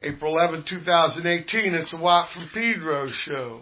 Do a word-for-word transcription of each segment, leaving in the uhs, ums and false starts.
April eleventh, two thousand eighteen. It's the Watt from Pedro show.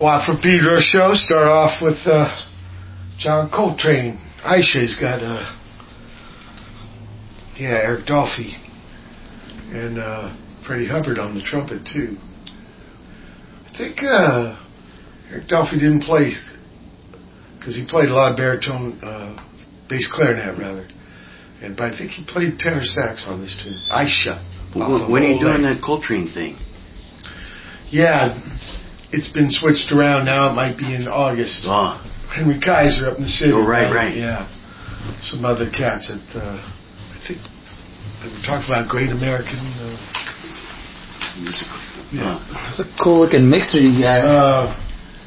Watt from Pedro show. Start off with uh, John Coltrane. Aisha's got, uh, yeah, Eric Dolphy. And uh, Freddie Hubbard on the trumpet, too. I think uh, Eric Dolphy didn't play, because he played a lot of baritone, uh, bass clarinet, rather. And But I think he played tenor sax on this tune. Aisha. Well, when are you doing that Coltrane thing? Yeah, it's been switched around now. It might be in August. Oh. Henry Kaiser up in the city. Oh, right, right. Yeah. Some other cats that, uh, I think, they were talking about Great American uh, Music. Yeah. It's a cool looking mixer you got. Uh,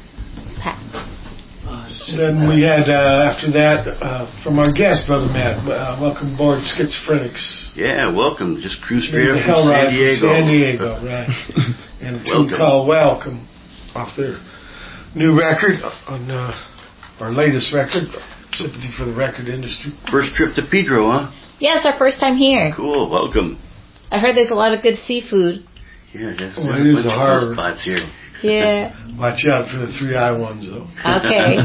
then we had, uh, after that, uh, from our guest, Brother Matt, uh, welcome aboard Schizophrenics. Yeah, welcome. Just cruise straight up the from hell San ride Diego. From San Diego, right. And a tune called Welcome off their new record, on uh, our latest record, Sympathy for the Record Industry. First trip to Pedro, huh? Yeah, it's our first time here. Cool, welcome. I heard there's a lot of good seafood. Yeah, yeah. Well, it is a harbor. Spots here. Yeah. Watch out for the three-eye ones, though. Okay.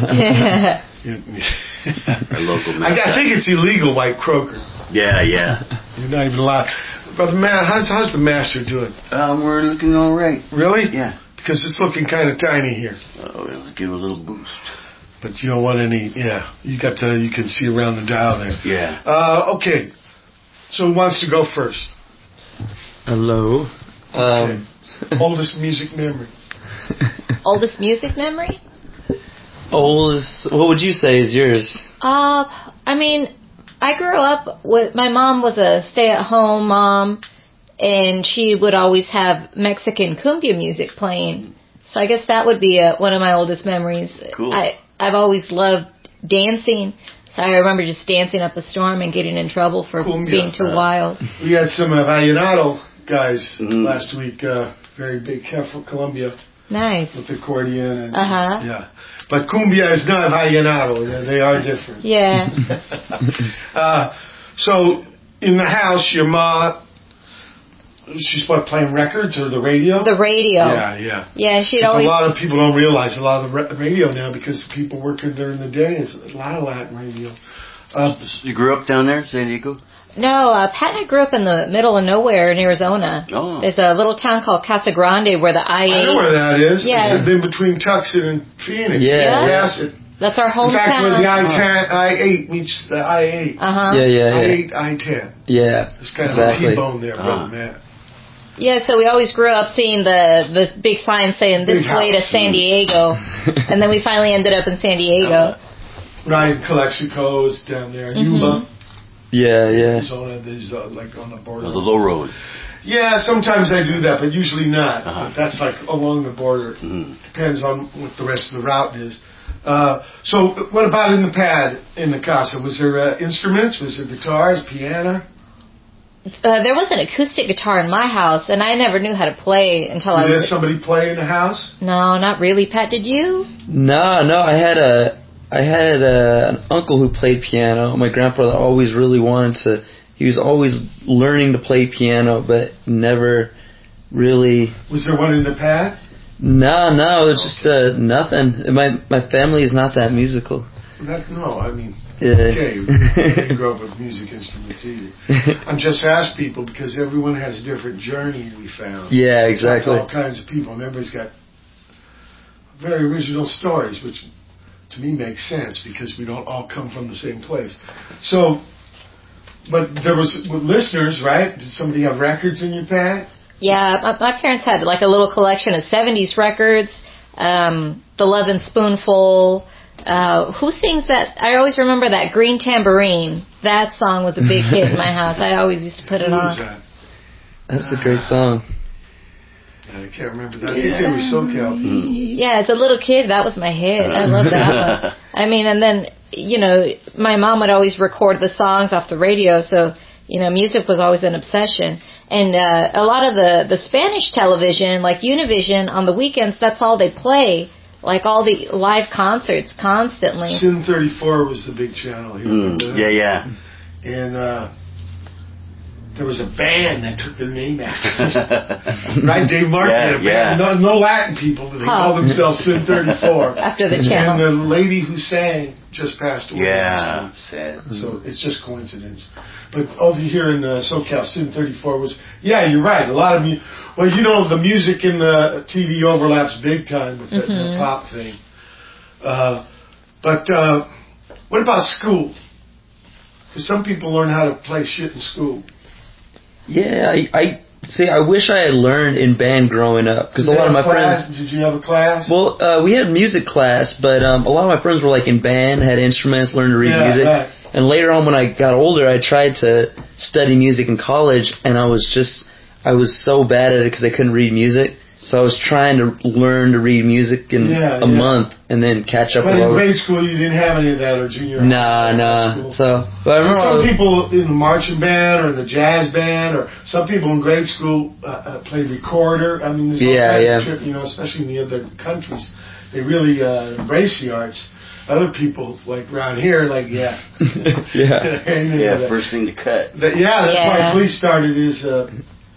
Our local I, I think it's illegal, white croaker. Yeah, yeah. You're not even allowed. Brother Matt, how's, how's the master doing? Um, we're looking all right. Really? Yeah. Because it's looking kind of tiny here. Oh, we'll give it a little boost. But you don't want any, yeah. You got the, you can see around the dial there. Yeah. Uh, okay. So who wants to go first? Hello. Okay. Um, Oldest music memory. Oldest music memory? Oldest, what would you say is yours? Uh, I mean, I grew up with, my mom was a stay-at-home mom, and she would always have Mexican cumbia music playing. So I guess that would be a, one of my oldest memories. Cool. I, I've always loved dancing, so I remember just dancing up a storm and getting in trouble for Cumbia. being too Uh, wild. We had some uh, Vallenato guys mm-hmm. last week, uh, very big from Colombia. Nice. With accordion and Uh-huh. yeah, but cumbia is not vallenato. They, they are different. Yeah. uh, so in the house, your ma, she's what, playing records or the radio? The radio. Yeah, yeah. Yeah, she'd Because always. a lot of people don't realize a lot of the ra- radio now because people working during the day is a lot of Latin radio. Uh, you grew up down there, San Diego? No, uh, Pat and I grew up in the middle of nowhere in Arizona. Oh. There's a little town called Casa Grande where the I eight... I know where that is. Yeah. It's been between Tucson and Phoenix. Yeah. Yes. It, That's our hometown. in fact, where the I ten, I eight meets the I eight. Uh-huh. Yeah, yeah, yeah. I eight, I ten. Yeah. It's kind exactly. of a T-bone there, brother, Ah. man. Yeah, so we always grew up seeing the, the big sign saying this Big way to house. San Diego. And then we finally ended up in San Diego. Ryan Calexico is down there. Mhm. Yuba. Yeah, yeah. He's on, he's uh, like on the border. Oh, the low road. Yeah, sometimes I do that, but usually not. Uh-huh. But that's like along the border. Mm-hmm. Depends on what the rest of the route is. Uh, so what about in the pad in the casa? Was there uh, instruments? Was there guitars, piano? Uh, there was an acoustic guitar in my house, and I never knew how to play until I Did was... somebody play in the house? No, not really. Pat, did you? No, no, I had a, I had a, an uncle who played piano. My grandfather always really wanted to, he was always learning to play piano, but never really... Was there one in the pad? No, no, it's just uh, nothing. My my family is not that musical. That, no, I mean, Yeah. okay, we didn't grow up with music instruments either. I'm just ask people because everyone has a different journey, we found. Yeah, We talked to exactly. all kinds of people, and everybody's got very original stories, which to me makes sense because we don't all come from the same place. So, but there was with listeners, right? Did somebody have records in your pad? Yeah, my, my parents had like a little collection of seventies records, um, The Lovin' Spoonful. Uh, who sings that? I always remember that Green Tambourine. That song was a big hit in my house. I always used to put it Who on. was that? That's a great song. I can't remember that. I think they were SoCal. Yeah, as a little kid, that was my hit. I love that one. I mean, and then, you know, my mom would always record the songs off the radio, so, you know, music was always an obsession. And uh, a lot of the, the Spanish television, like Univision, on the weekends, that's all they play. Like all the live concerts constantly. Sin thirty-four was the big channel here. Mm, yeah, yeah. And uh, there was a band that took their name after us. Right? Dave Martin Yeah, had a yeah. band. No, no Latin people, but they Huh. called themselves Sin thirty-four. After the And channel. the lady who sang just passed away. Yeah. Sad. So it's just coincidence. But over here in uh, SoCal, Sin thirty-four was, yeah, you're right. A lot of mu- well, you know, the music in the T V overlaps big time with the, Mm-hmm. the pop thing. Uh, but uh, what about school? Because some people learn how to play shit in school. Yeah, I, I see. I wish I had learned in band growing up because a Did you lot of my have a class? friends. Did you have a class? Well, uh, we had music class, but um, a lot of my friends were like in band, had instruments, learned to read Yeah, music. right. And later on, when I got older, I tried to study music in college, and I was just, I was so bad at it because I couldn't read music. So I was trying to learn to read music in Yeah, a yeah. month and then catch up But with in all. grade school, you didn't have any of that, or junior Nah, high, high nah. school. So, but I remember I Some was- people in the marching band or in the jazz band, or some people in grade school uh, uh, played recorder. I mean, there's all Yeah, kinds yeah. of trip, you know, especially in the other countries, they really uh, embrace the arts. Other people, like around here, like yeah, yeah. And, uh, Yeah, first thing to cut. that- yeah, that's Yeah. why Clee started his uh,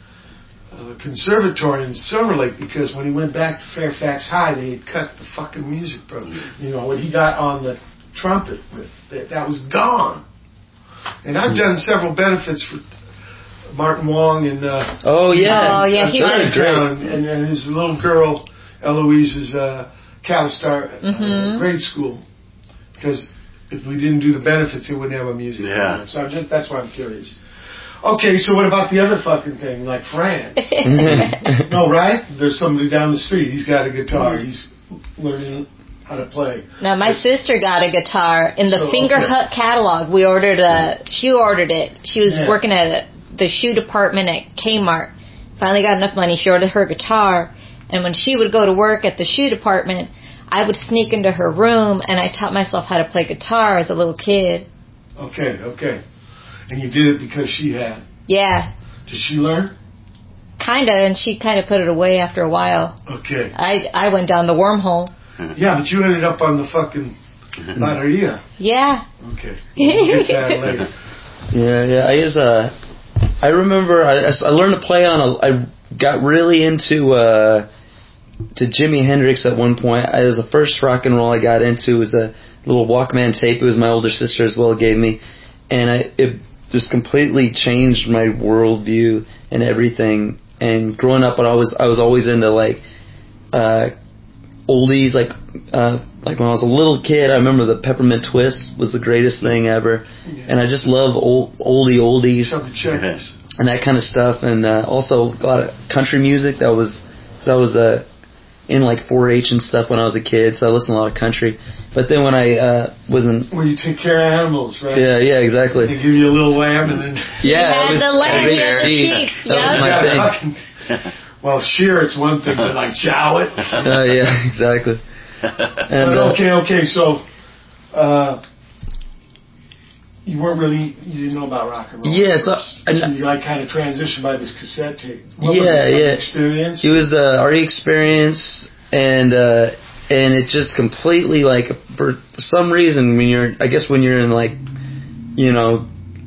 uh, conservatory in Silver Lake, because when he went back to Fairfax High, they had cut the fucking music program. You know, what he got on the trumpet with, that, that was gone. And I've done several benefits for Martin Wong and uh, Oh yeah. Oh, yeah, he Those are was- great. and, and his little girl Eloise's uh, Calistar uh, Mhm. grade school, because if we didn't do the benefits, they wouldn't have a music Yeah. program. So I'm just, that's why I'm curious. Okay, so what about the other fucking thing, like Fran? No, right? There's somebody down the street. He's got a guitar. He's learning how to play. Now, my sister got a guitar in the Oh, Finger okay. Hut catalog. We ordered a, she ordered it. She was Yeah. working at a, the shoe department at Kmart. Finally got enough money. She ordered her guitar. And when she would go to work at the shoe department, I would sneak into her room and I taught myself how to play guitar as a little kid. Okay, okay. And you did it because she had. Yeah, Did she learn? kinda, and she kind of put it away after a while. Okay. I I went down the wormhole. Yeah, but you ended up on the fucking bateria. Yeah. Okay. We'll get to that later. Yeah, yeah. I was uh, I remember I, I learned to play on a. I got really into uh, to Jimi Hendrix at one point. I was the first rock and roll I got into was a little Walkman tape. It was my older sister as well gave me, and I it just completely changed my worldview and everything. And growing up, I always I was always into like uh, oldies, like uh, like when I was a little kid. I remember the Peppermint Twist was the greatest thing ever, and I just love old oldie oldies Chubby checkers. and that kind of stuff, and uh, also a lot of country music. That was that was uh, in like four H and stuff when I was a kid, so I listened to a lot of country. But then when I uh, was in, Where you take care of animals, right? yeah, yeah, exactly, They give you a little lamb and then... yeah, had it was, the lamb, it was you had the sheep. sheep, That was yeah. my Yeah, thing. fucking- well, shear it's one thing, but like chow it. Oh yeah, exactly. And But uh, okay, okay, so uh, you weren't really, you didn't know about rock and roll. Yeah, at so- first. so you like kind of transitioned by this cassette tape. What Yeah, was it, like yeah. experience? it was the R E experience, and uh, and it just completely like for some reason when you're, I guess when you're in like, you know,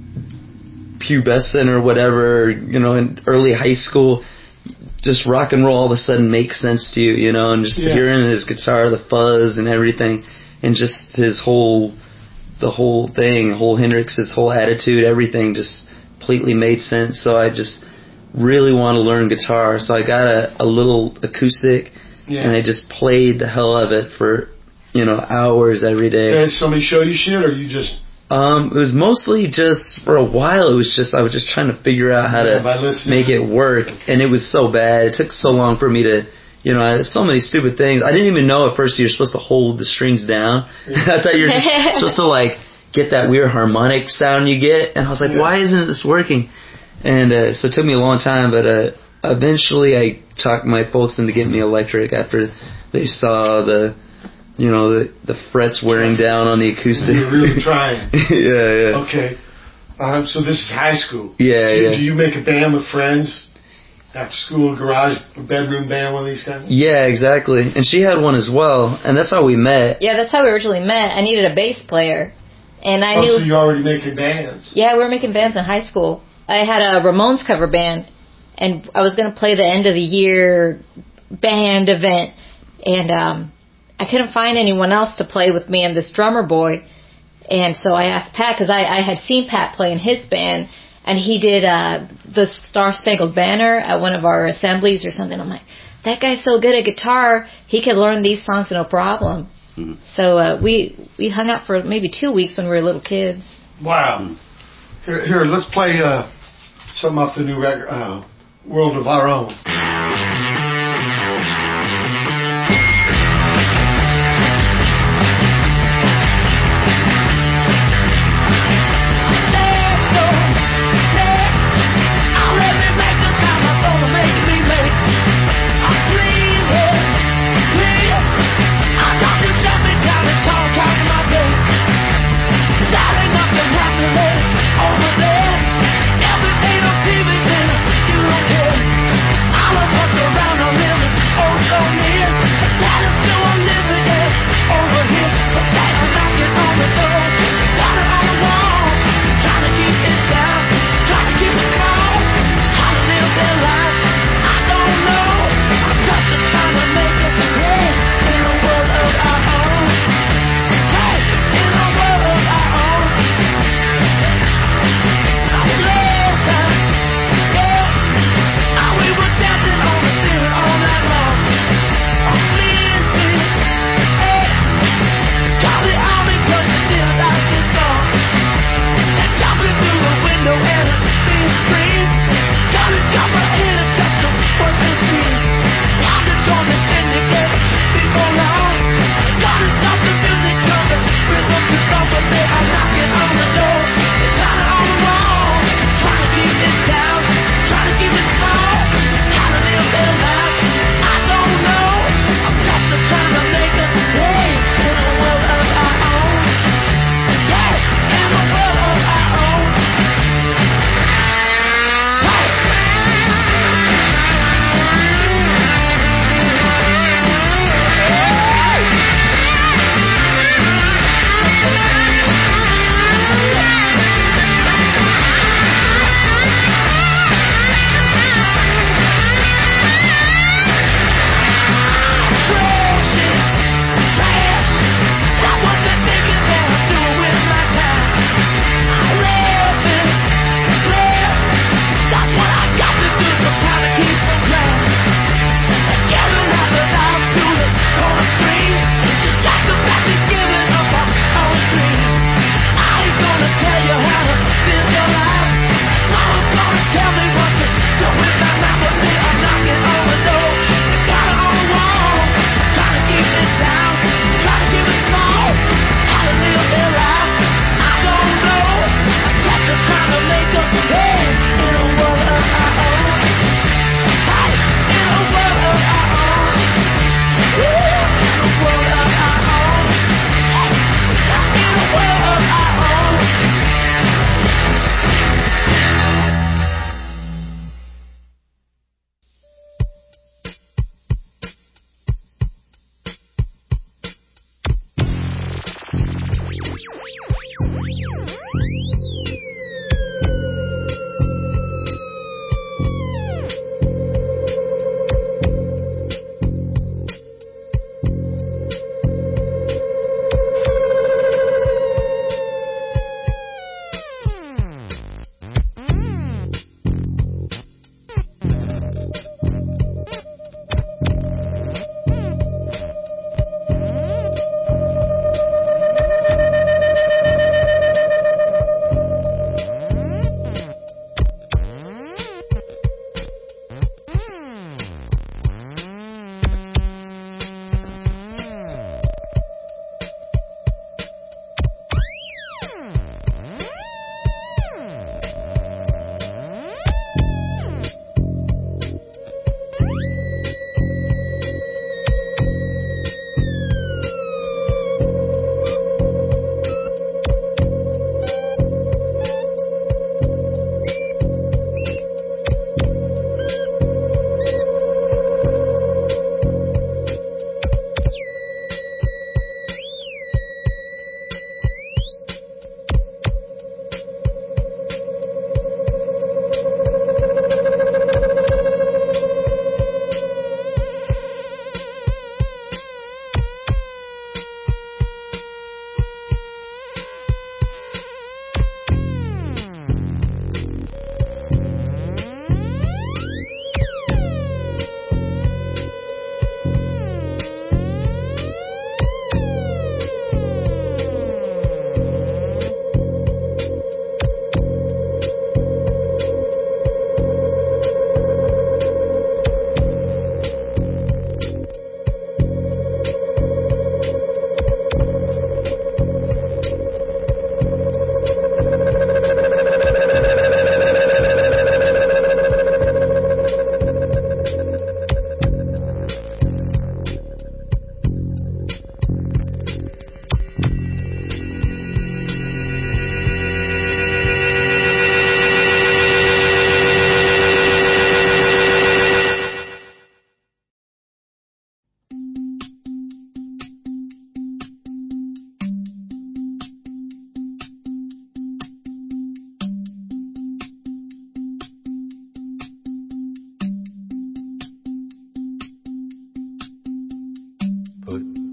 pubescent or whatever, you know, in early high school, just rock and roll all of a sudden makes sense to you, you know, and just Yeah. hearing his guitar, the fuzz and everything, and just his whole, the whole thing, whole Hendrix's whole attitude, everything just completely made sense. So I just really want to learn guitar. So I got a, a little acoustic, Yeah. and I just played the hell of it for, you know, hours every day. Did somebody show you shit, or you just Um, it was mostly just for a while. It was just I was just trying to figure out how Yeah, to by listening. make it work, and it was so bad. It took so long for me to, you know, I had so many stupid things. I didn't even know at first you're supposed to hold the strings down. I thought you were just supposed to like get that weird harmonic sound you get, and I was like, Yeah. why isn't this working? And uh, so it took me a long time, but uh, eventually I talked my folks into getting me electric after they saw the. You know, the, the frets wearing down on the acoustic. you were really trying? yeah, yeah. Okay. Um, so this is high school. Yeah, do, yeah. Do you make a band with friends? After school, garage, bedroom band, one of these kinds? Yeah, exactly. And she had one as well, and that's how we met. Yeah, that's how we originally met. I needed a bass player. And I Oh, knew... so you're already making bands. Yeah, we were making bands in high school. I had a Ramones cover band, and I was going to play the end of the year band event, and um, I couldn't find anyone else to play with me and this drummer boy, and so I asked Pat, because I, I had seen Pat play in his band, and he did uh, the Star Spangled Banner at one of our assemblies or something. I'm like, that guy's so good at guitar, he could learn these songs no problem. Mm-hmm. So uh, we we hung out for maybe two weeks when we were little kids. Wow. Here, here let's play uh, something off the new record, uh, World of Our Own. Over there, everything on T V, you don't care.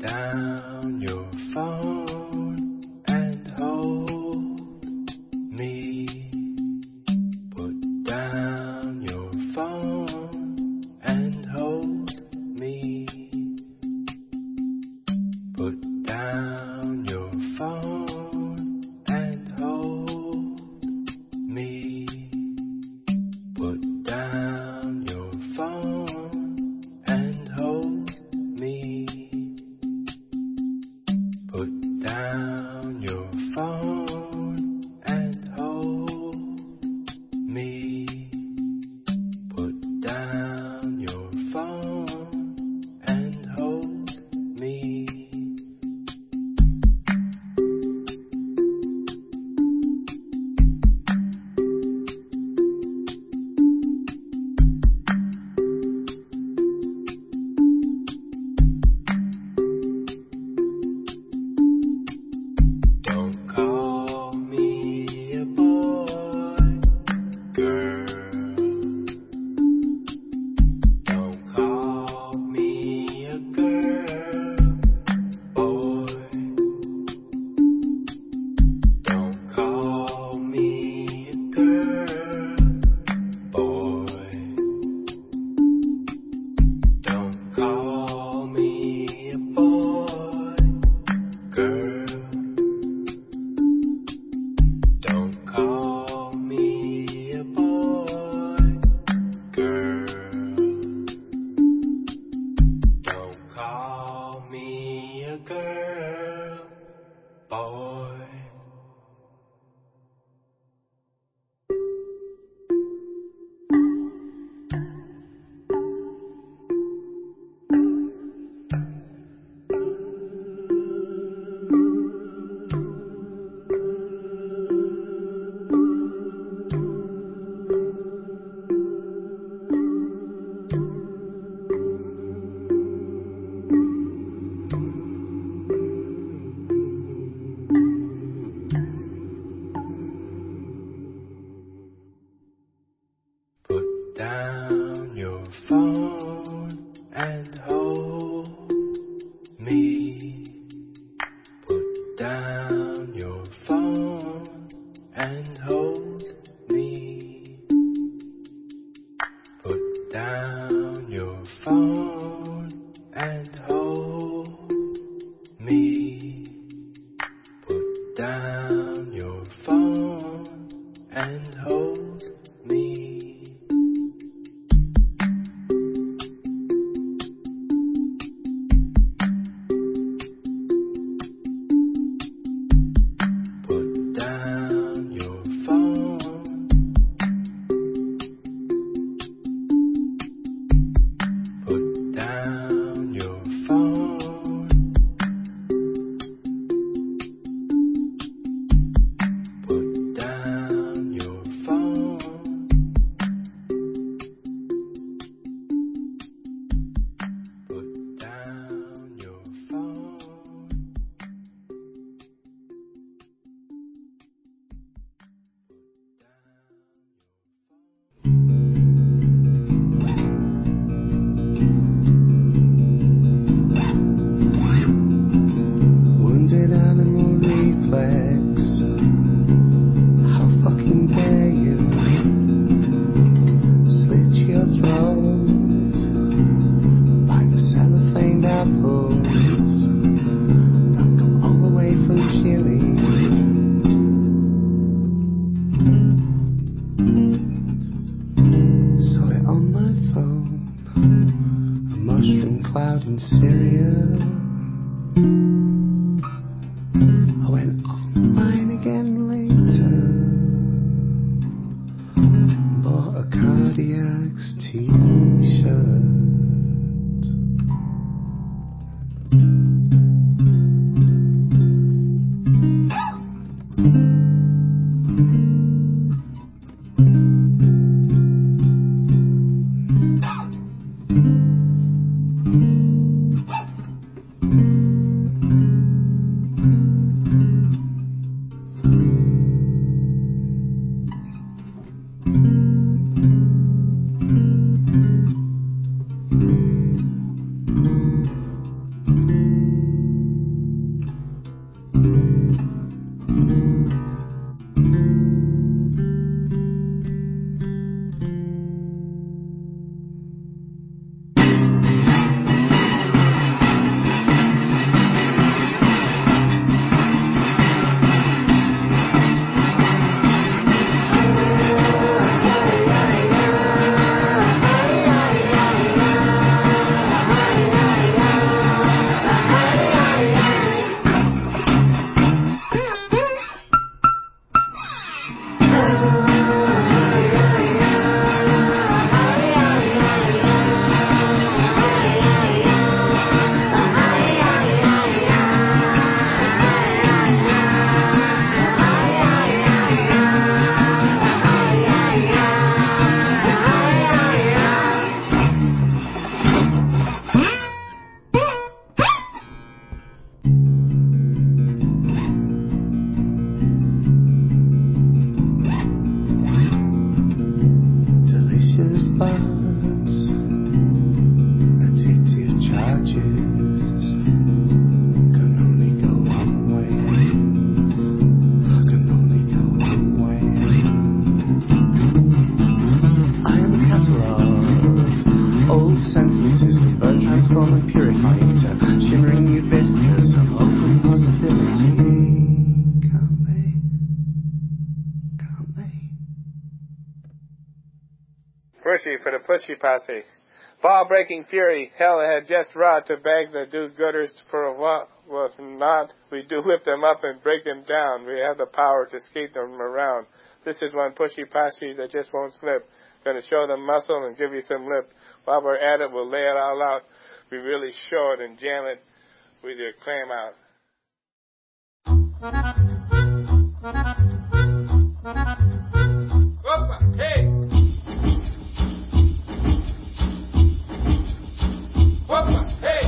down your phone and hold me. Put down your phone and hold me. Put down your phone and hold me. Put down your phone and hold me. Put down your phone and hold me. Put down your phone and hold me. Don't call me a boy, girl. Don't call me a girl, boy. Don't call me a girl, boy. Don't call me a boy, girl. Don't call me a boy, girl. Don't call me a girl, boy. Put down your phone and hold me. Put down your phone and hold me. Put down your phone and hold me. Put down your phone and hold me. Put down your phone. Put down your phone. Put down your phone. Put down your phone. Wounded animal reflex. How fucking dare you? Slit your throat like the cellophane apples that come all the way from Chile. Saw it on my phone. A mushroom cloud in Syria. I went online again later. Bought a Cardiacs t-shirt. peaceful and purifying to shimmering new vistas of open possibility. Can't they? Can't they? Pushy for the Pushy Posse. Ball-breaking fury, hell had just wrought to beg the do-gooders for what was not. We do whip them up and break them down. We have the power to skate them around. This is one Pushy Posse that just won't slip. Gonna show them muscle and give you some lip. While we're at it, we'll lay it all out. We really show it and jam it with your clam out. Whoopa, hey! Whoopa, hey!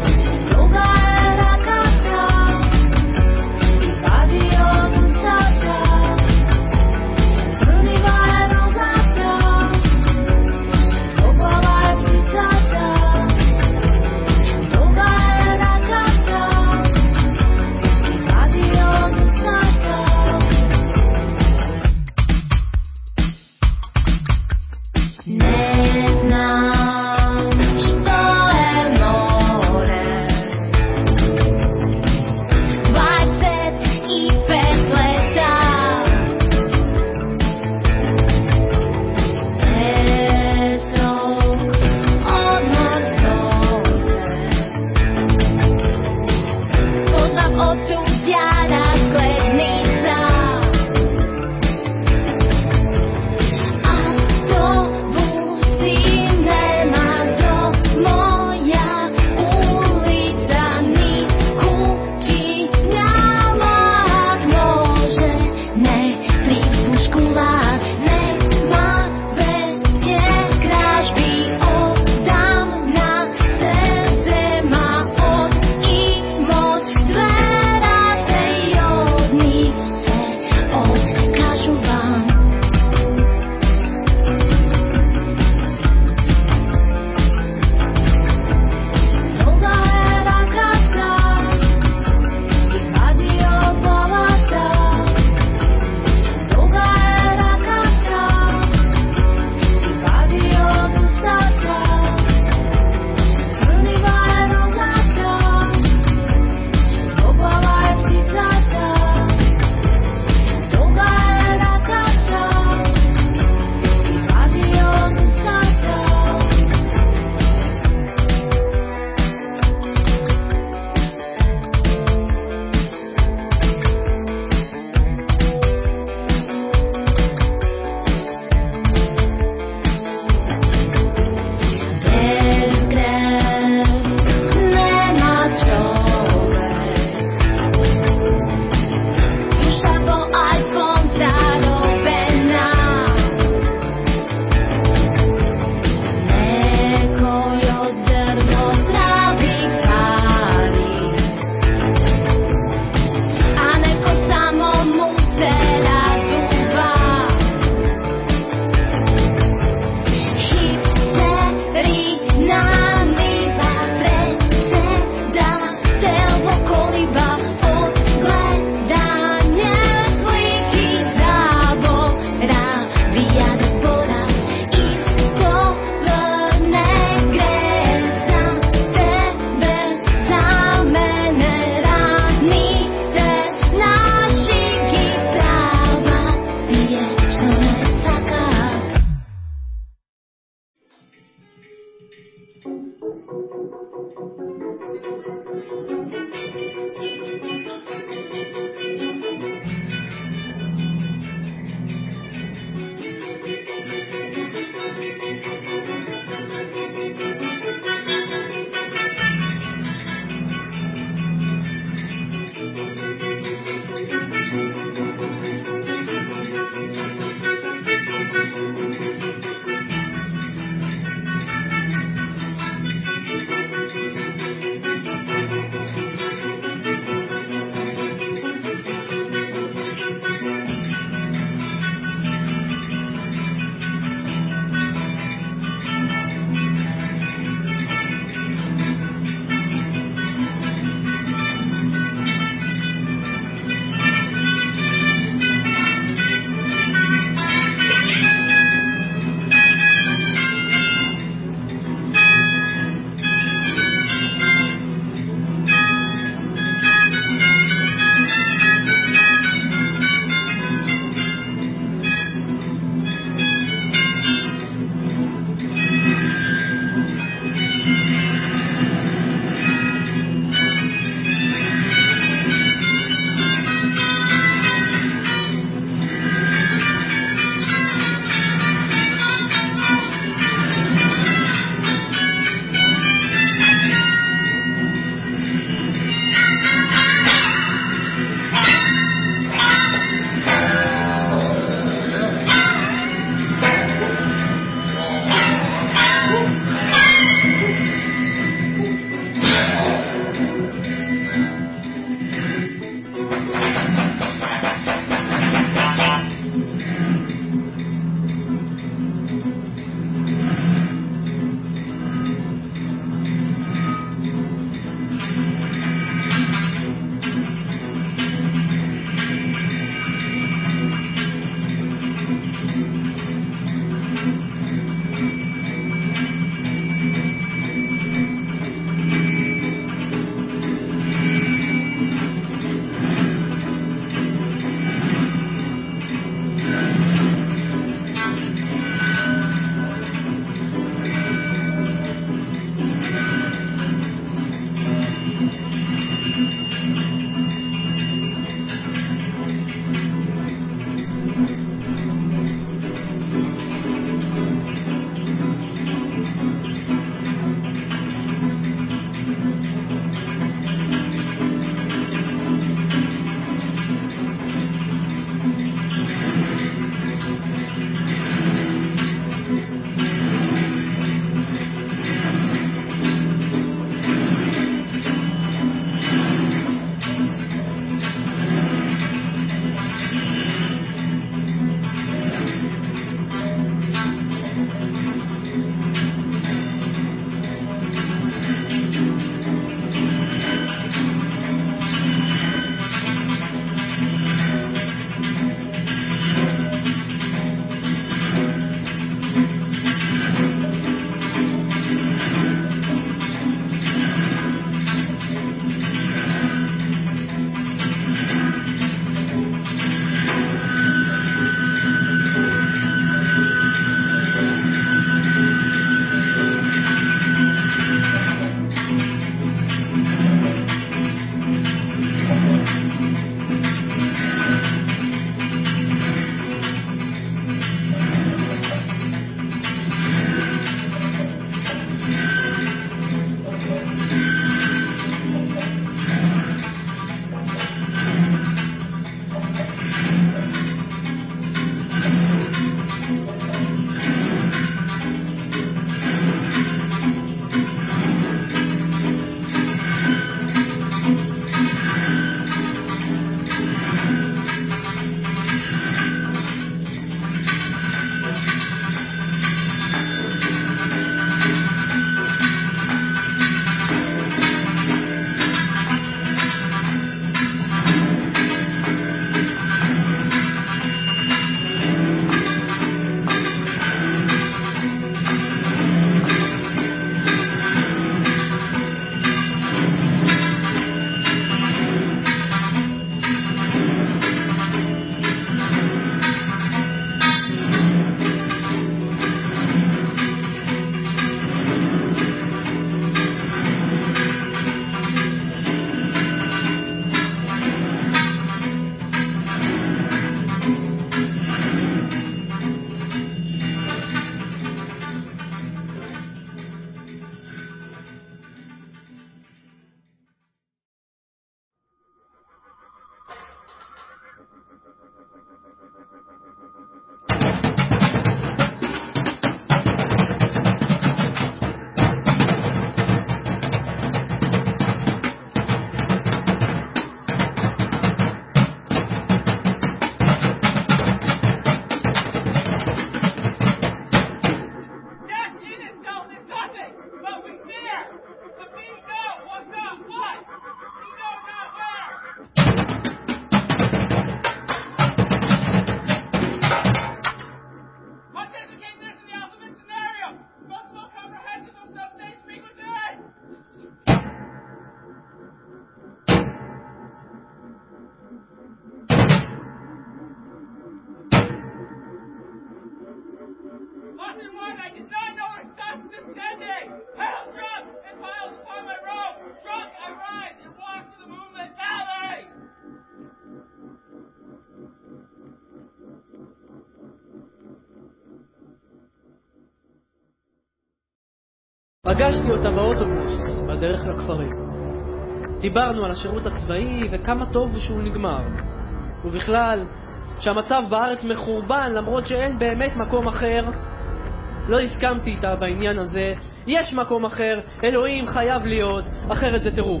פגשתי אותה באוטובוס, בדרך לכפרים. דיברנו על השירות הצבאי וכמה טוב שהוא נגמר. ובכלל, שהמצב בארץ מחורבן למרות שאין באמת מקום אחר. לא הסכמתי איתה בעניין הזה. יש מקום אחר, אלוהים חייב להיות, אחרת זה טירוף.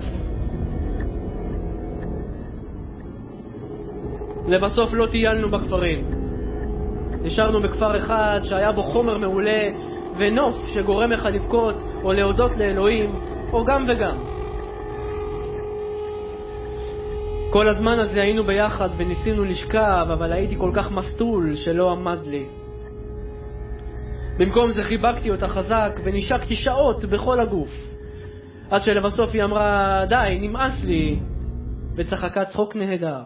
לבסוף לא טיילנו בכפרים. נשארנו בכפר אחד שהיה בו חומר מעולה ונוף שגורם לך לבכות או להודות לאלוהים, או גם וגם. כל הזמן הזה היינו ביחד וניסינו לשכב, אבל הייתי כל כך מסטול שלא עמד לי. במקום זה חיבקתי אותה חזק ונשקתי שעות בכל הגוף, עד שלבסוף היא אמרה די, נמאס לי, וצחקה צחוק נהדר.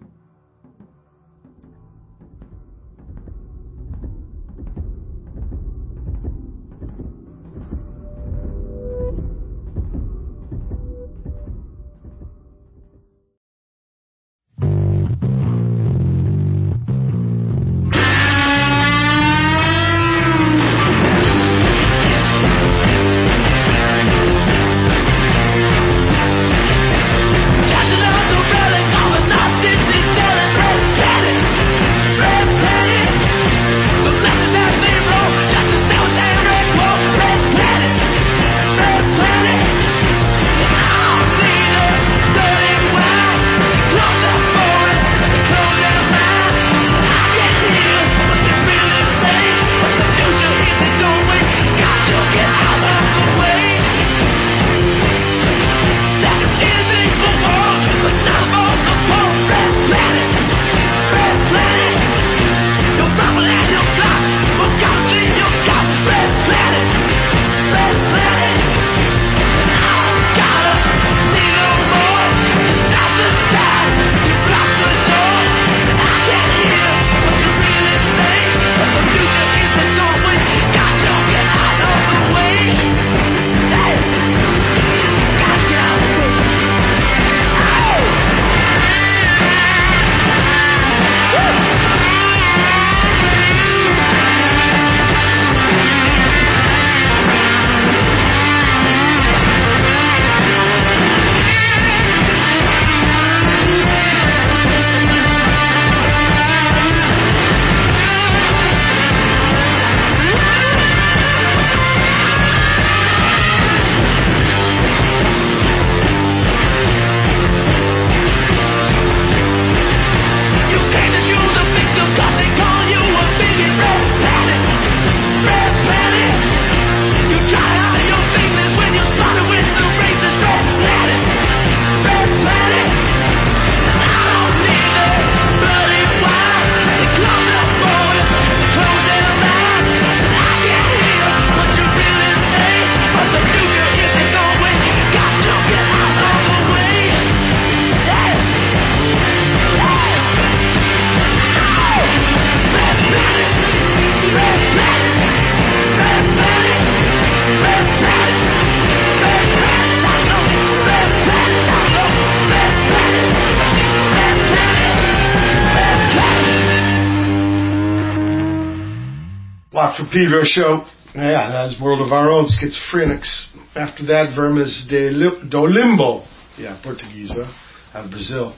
For Pedro show. Yeah, that's World of Our Own, Schizophrenics. After that, Vermes de Lim- do Limbo. Yeah, Portuguese, huh? Out of Brazil.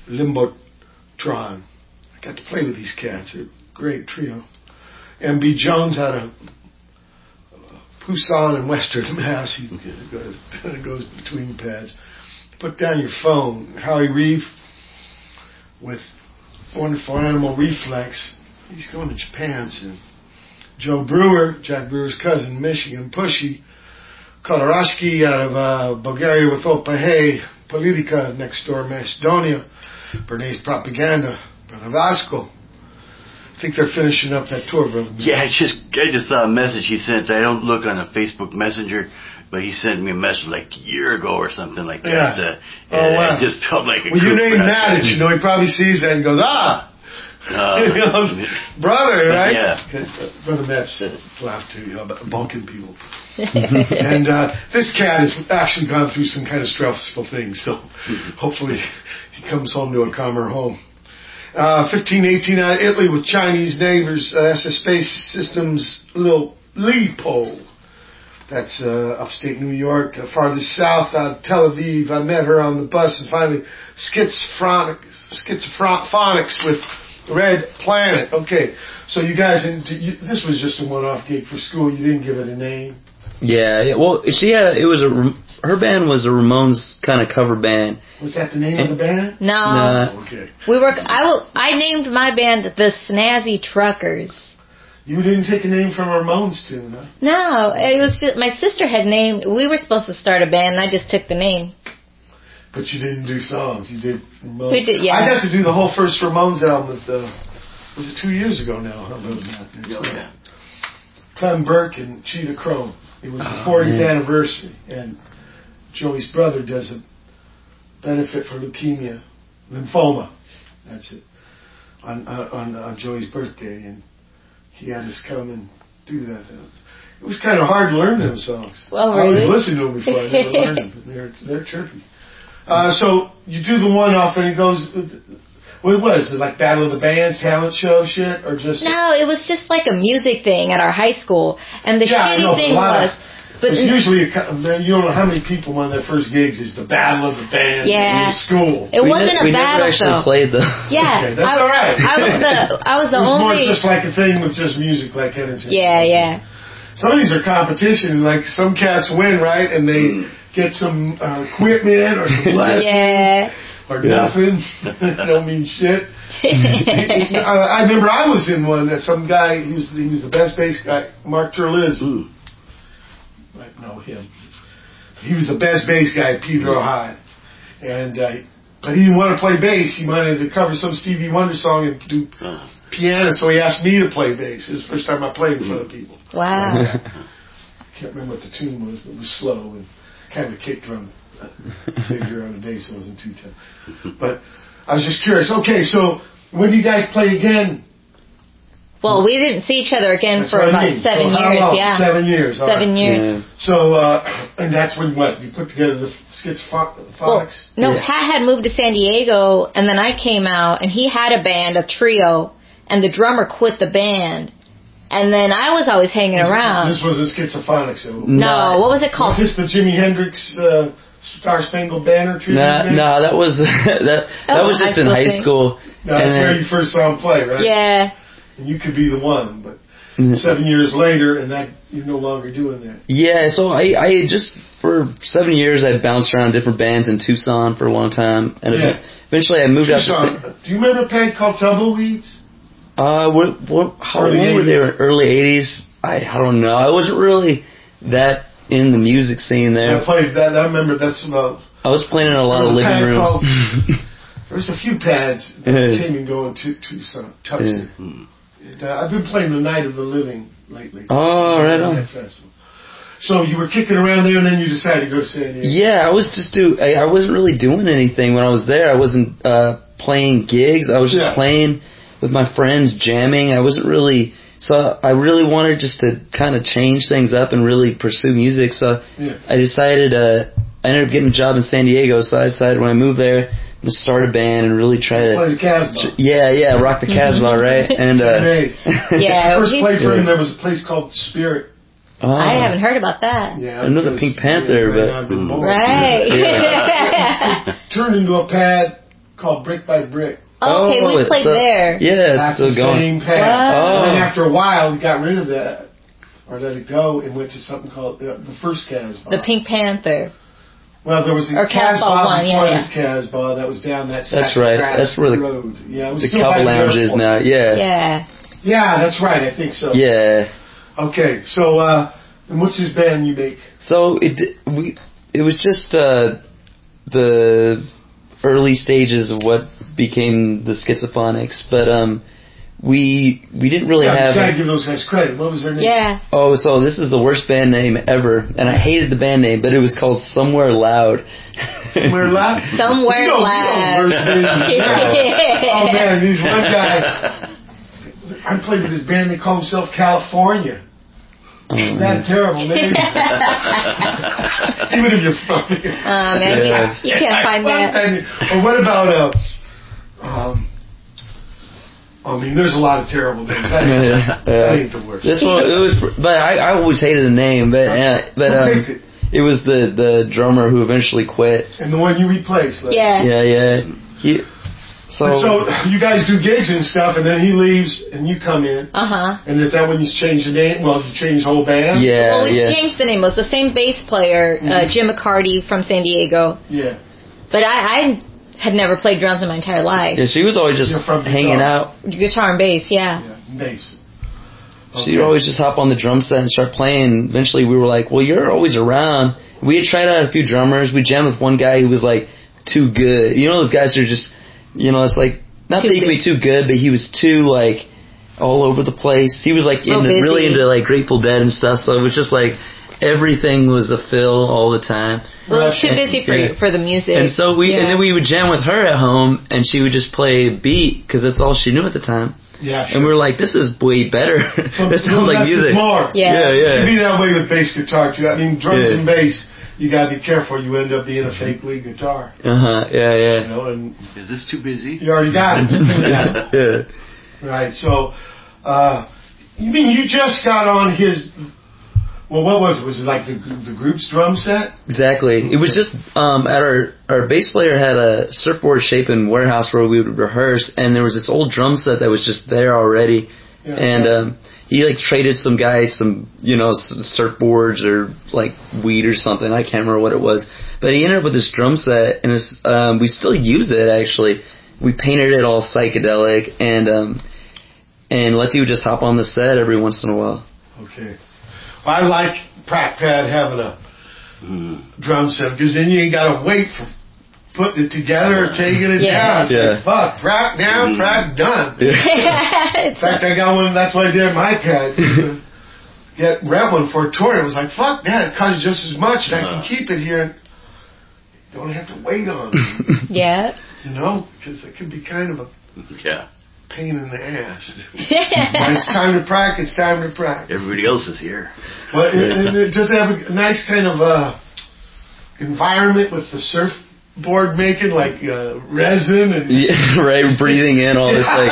Limbotron. I got to play with these cats. They're a great trio. M B Jones out of Pusan and Western Mass. He goes between pads. Put down your phone. Howie Reeve with Wonderful Animal Reflex. He's going to Japan soon. Joe Brewer, Jack Brewer's cousin, Michigan. Pushy, Kolorowski out of uh, Bulgaria with Opa Hey, Politica next door, Macedonia, Bernays Propaganda, Brother Vasco. I think they're finishing up that tour, Brother. Yeah, I just I just saw a message he sent. I don't look on a Facebook Messenger, but he sent me a message like a year ago or something like that. Yeah. Uh, oh, wow. It just felt like a Well, you coup name for Maddich, you know, he probably sees that and goes, ah! Uh, you know, brother, right? Yeah. Uh, Brother Matt said it's laughed too, you know, about Balkan people. And uh, this cat has actually gone through some kind of stressful things, so hopefully he comes home to a calmer home. Uh, fifteen eighteen out of Italy with Chinese neighbors, uh, S S Space Systems, little Lipo. That's uh, upstate New York. Uh, farther south, out of Tel Aviv. I met her on the bus, and finally, schizophrenic, schizophrenics with Red Planet. Okay, so you guys, you, this was just a one-off gig for school. You didn't give it a name. Yeah, yeah. Well, she had it was a her band was a Ramones kind of cover band. Was that the name of the band? No. Nah. Okay. We were. I will. I named my band the Snazzy Truckers. You didn't take a name from a Ramones tune, huh? No, it was just my sister had named. We were supposed to start a band, and I just took the name. But you didn't do songs. You did Ramones. We did, yeah. I got to do the whole first Ramones album. At the, was it two years ago now? Huh? Oh, yeah. Clem Burke and Cheetah Chrome. It was the Oh, fortieth man. anniversary, and Joey's brother does a benefit for leukemia, lymphoma. That's it. On on, on Joey's birthday, and he had us come and do that. It was kind of hard to learn them songs. Well, I always really? listened to them before I never learned them, but they're they're trippy. Uh, so you do the one off, and it goes. What was it, like Battle of the Bands, talent show shit, or just? No, it was just like a music thing at our high school, and the Yeah, I shitty know, but thing a lot was. of- But It's usually, a, cou- you don't know how many people, one of their first gigs is the Battle of the Bands Yeah. in school. it we wasn't ne- a we battle never actually though. played though. Yeah, Okay, that's I, all right. I was the I was the it was more only. just like a thing with just music, like entertainment. Yeah, yeah. Some of these are competition, like some cats win, right, and they get some uh, equipment or some lessons Yeah. or Yeah. nothing. Don't mean shit. I, I remember I was in one that some guy, he was, he was the best bass guy, Mark Turliz. Ooh. Might know him. He was the best bass guy at Pedro High. And, uh, but he didn't want to play bass. He wanted to cover some Stevie Wonder song and do Uh, piano, so he asked me to play bass. It was the first time I played in front of people. Wow. I can't remember what the tune was, but it was slow and kind of a kick drum figure on the bass. It wasn't too tough. But I was just curious. Okay, so when do you guys play again? Well, we didn't see each other again That's for what I about mean. seven So how years. long? Yeah. Seven years. all Seven right. years. Yeah. So, uh, and that's when what? You put together the Well, Schizophrenics? no, Yeah. Pat had moved to San Diego, and then I came out, and he had a band, a trio, and the drummer quit the band, and then I was always hanging around. This was a Schizophrenics. So. No, what was it called? Was this the Jimi Hendrix uh, Star Spangled Banner tribute? Nah, band? nah, that was that that Oh, was just high in school high thing. school. No, And that's then- where you first saw him play, right? Yeah. And you could be the one, but Mhm. seven years later, and that you're no longer doing that. Yeah, so I, I just, for seven years, I bounced around different bands in Tucson for a long time. And Yeah. eventually I moved out to... Tucson, do you remember a band called Tumbleweeds? Uh, what, what, how Early old were they? eighties. Early eighties? I, I don't know. I wasn't really that in the music scene there. I played that. I remember that's about. I was playing in a lot There of was a living band rooms. called- There was a few pads that Yeah. came and go in Tu- Tucson, Tucson. hmm. And, uh, I've been playing the Night of the Living lately. Oh, right on. That festival. So you were kicking around there, and then you decided to go to San Diego. Yeah, I was just do. I, I wasn't really doing anything when I was there. I wasn't uh, playing gigs. I was just Yeah. playing with my friends, jamming. I wasn't really. So I really wanted just to kind of change things up and really pursue music. So Yeah. I decided. Uh, I ended up getting a job in San Diego. So I decided when I moved there to start a band and really try to. Play the Casbah. Yeah, yeah, rock the Casbah, right? And uh, Nice. Yeah, I first we- played for him. Yeah. There was a place called Spirit. oh, I haven't heard about that. Yeah, I know the because Pink Panther, we might but- not have been born. Right. Turned into a pad called Brick by Brick. Okay, we it's played still- there. Yeah, it's That's still the going. same pad. Wow. And then Oh. after a while, we got rid of that, or let it go, and went to something called uh, the first Casbah. The Pink Panther. Well, there was a Or Casbah Casbah one, before yeah, this Casbah that was down that That's Sassafras right. That's where the- road. Yeah, it was The still by Cabo Lounge is airport. now. Yeah. Yeah. Yeah, that's right. I think so. Yeah. Okay, so uh, and what's his band you make? So it we it was just uh, the early stages of what became the Schizophonics, but um, we we didn't really Yeah, have. you gotta give those guys credit. What was their name? Yeah. Oh, so this is the worst band name ever, and I hated the band name, but it was called Somewhere Loud. Somewhere Loud. Somewhere You know- you know Loud. worse names than that. Oh man, these one guy. I played with this band. They call themselves California. Um, That terrible name. Even if you're from here. Um, and Yeah. you, you can't find that. And, or what about uh, um, I mean, there's a lot of terrible names. That ain't, Yeah. that ain't the worst. This one, it was, but I, I always hated the name, but uh, but Who um, picked it? it was the the drummer who eventually quit. And the one you replaced. Like. Yeah. Yeah, yeah. He, so, And so you guys do gigs and stuff, and then he leaves, and you come in. Uh huh. And is that when you change the name? Well, you change the whole band? yeah, Well, we yeah. changed the name. It was the same bass player, uh, Jim McCarty from San Diego. Yeah. But I, I had never played drums in my entire life. Yeah, she was always just You're from hanging guitar. out. Guitar and bass, yeah. Yeah, bass. She would always just hop on the drum set and start playing. Eventually, we were like, "Well, you're always around." We had tried out a few drummers. We jammed with one guy who was like too good. You know, those guys who are just, you know, it's like not Too that he could be too good, but he was too like all over the place. He was like Real into, really busy. into like Grateful Dead and stuff. So it was just like everything was a fill all the time. Well, it was too busy for Yeah. you, for the music. And so we, Yeah. and then we would jam with her at home, and she would just play beat because that's all she knew at the time. Yeah, And we were like, "This is way better. So this sounds like less is music." more. Yeah. yeah, It yeah. can be that way with bass guitar, too. I mean, drums Yeah. and bass, you gotta be careful. You end up being a fake lead guitar. Uh huh. Yeah, You yeah. know, and Is this too busy? you already got it. Yeah. Yeah. Right, so, uh, you mean you just got on his, well, what was it? Was it like the the group's drum set? Exactly. It was just um, at our our bass player had a surfboard shaping warehouse where we would rehearse, and there was this old drum set that was just there already, Yeah, and yeah. um, he like traded some guys some you know some surfboards or like weed or something. I can't remember what it was, but he ended up with this drum set, and it's, um, we still use it actually. We painted it all psychedelic, and um, and Letty would just hop on the set every once in a while. Okay. Well, I like Pratt Pad having a Mm. drum set, because then you ain't gotta wait for putting it together or taking it Yeah. down. It's Yeah. like, fuck, Pratt down, Mm. Pratt done. Yeah. In fact, I got one, that's why I did my pad. Get rent one for a tour. It was like, fuck that, it costs just as much, and I can Uh. keep it here. You don't have to wait on it, Yeah. you know, because it can be kind of a Yeah. pain in the ass. When it's time to practice, it's time to practice. Everybody else is here. Well, it, it, it does have a nice kind of uh, environment with the surfboard making, like uh, resin and. Yeah, right, breathing in all this like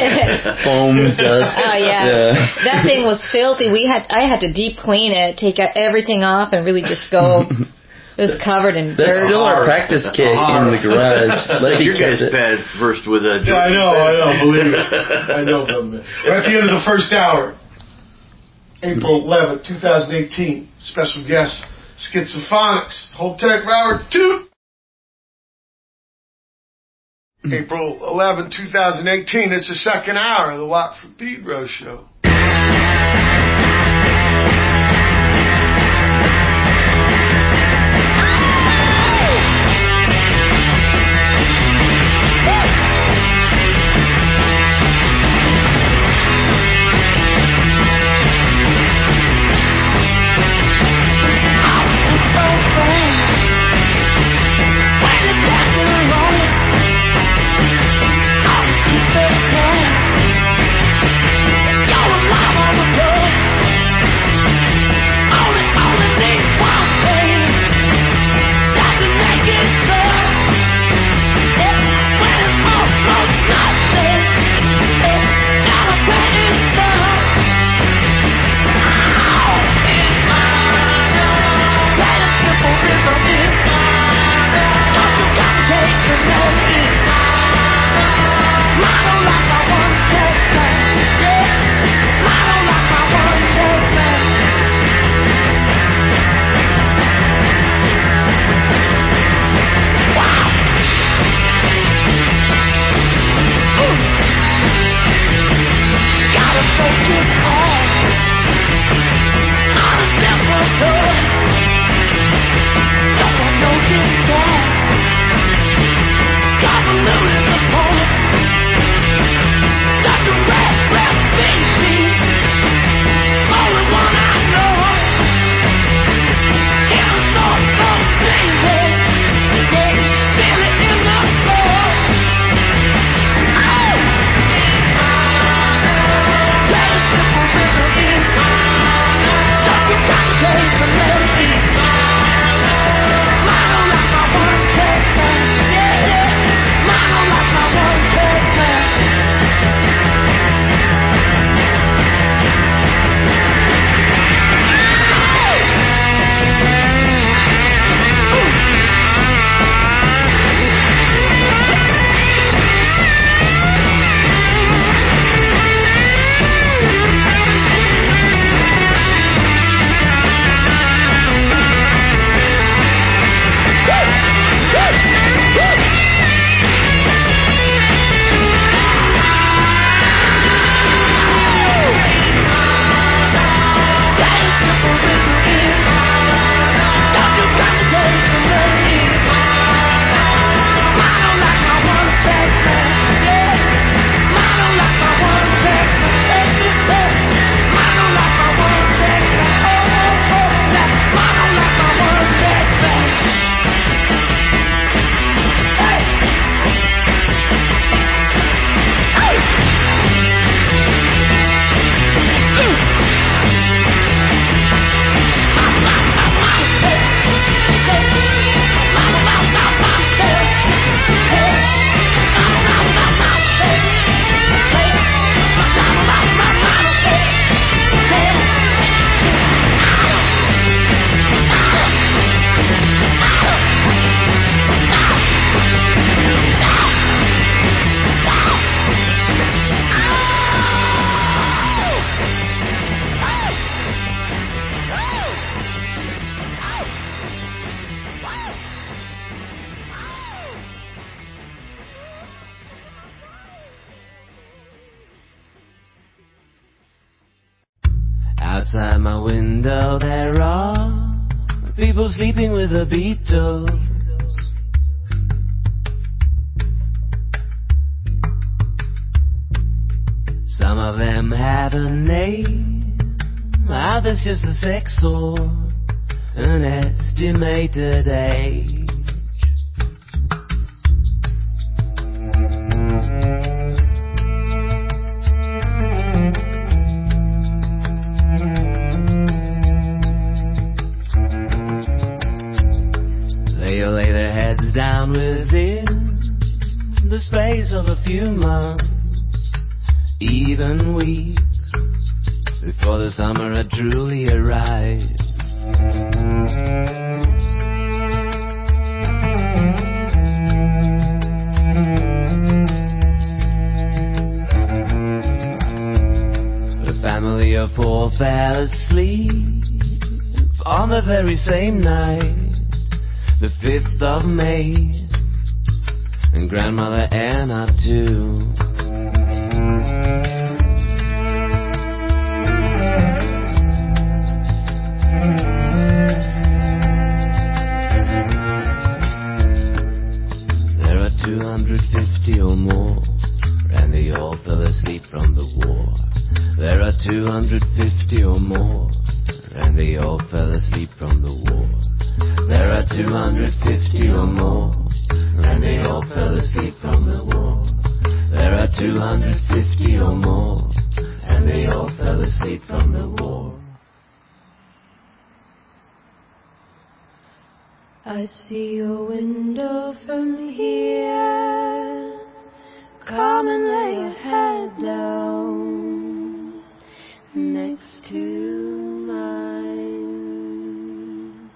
foam dust. Oh yeah. That thing was filthy. We had I had to deep clean it, take out everything off, and really just go. It was covered in That's dirt. still our practice kit in the garage. Letty Your kept guys' it. pad first with a. Yeah, I know, I know, believe me. I know them. We're at the end of the first hour. April eleventh, twenty eighteen. Special guest, Schizophonics. Hold tight for hour two. April eleventh, twenty eighteen. It's the second hour of the Watford Pedro Show. Mama Outside my window there are people sleeping with the Beatles. Some of them have a name, others just a sex or an estimated age. They lay their heads down within the space of a few months, even weeks, before the summer had truly arrived. The family of four fell asleep on the very same night, the fifth of May, and Grandmother Anna too. There are two hundred fifty or more, and they all fell asleep from the war. There are two hundred fifty or more, and they all fell asleep from the war. There are two hundred fifty or more, and they all fell asleep from the war. There are two hundred fifty or more, and they all fell asleep from the war. I see your window from here. Come and lay your head down next to mine.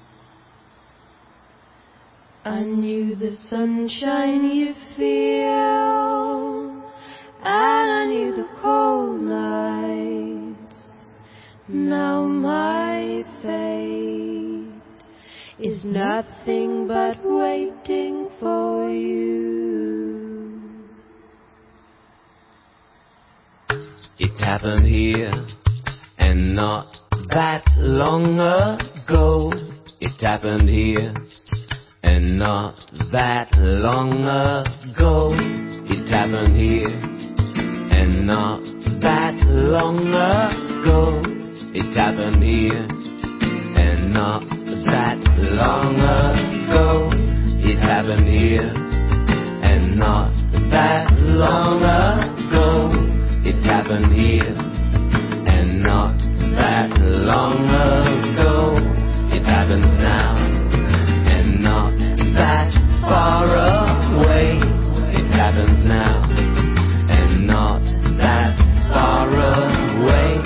I knew the sunshine you feel, and I knew the cold nights. Now my fate is nothing but waiting for you. It happened here, and not that long ago. It happened here, and not that long ago. It happened here, and not that long ago. It happened here, and not that long ago. It happened here, and not that long ago. It happened here, and not that long ago. It happens now, and not that far away. It happens now, and not that far away.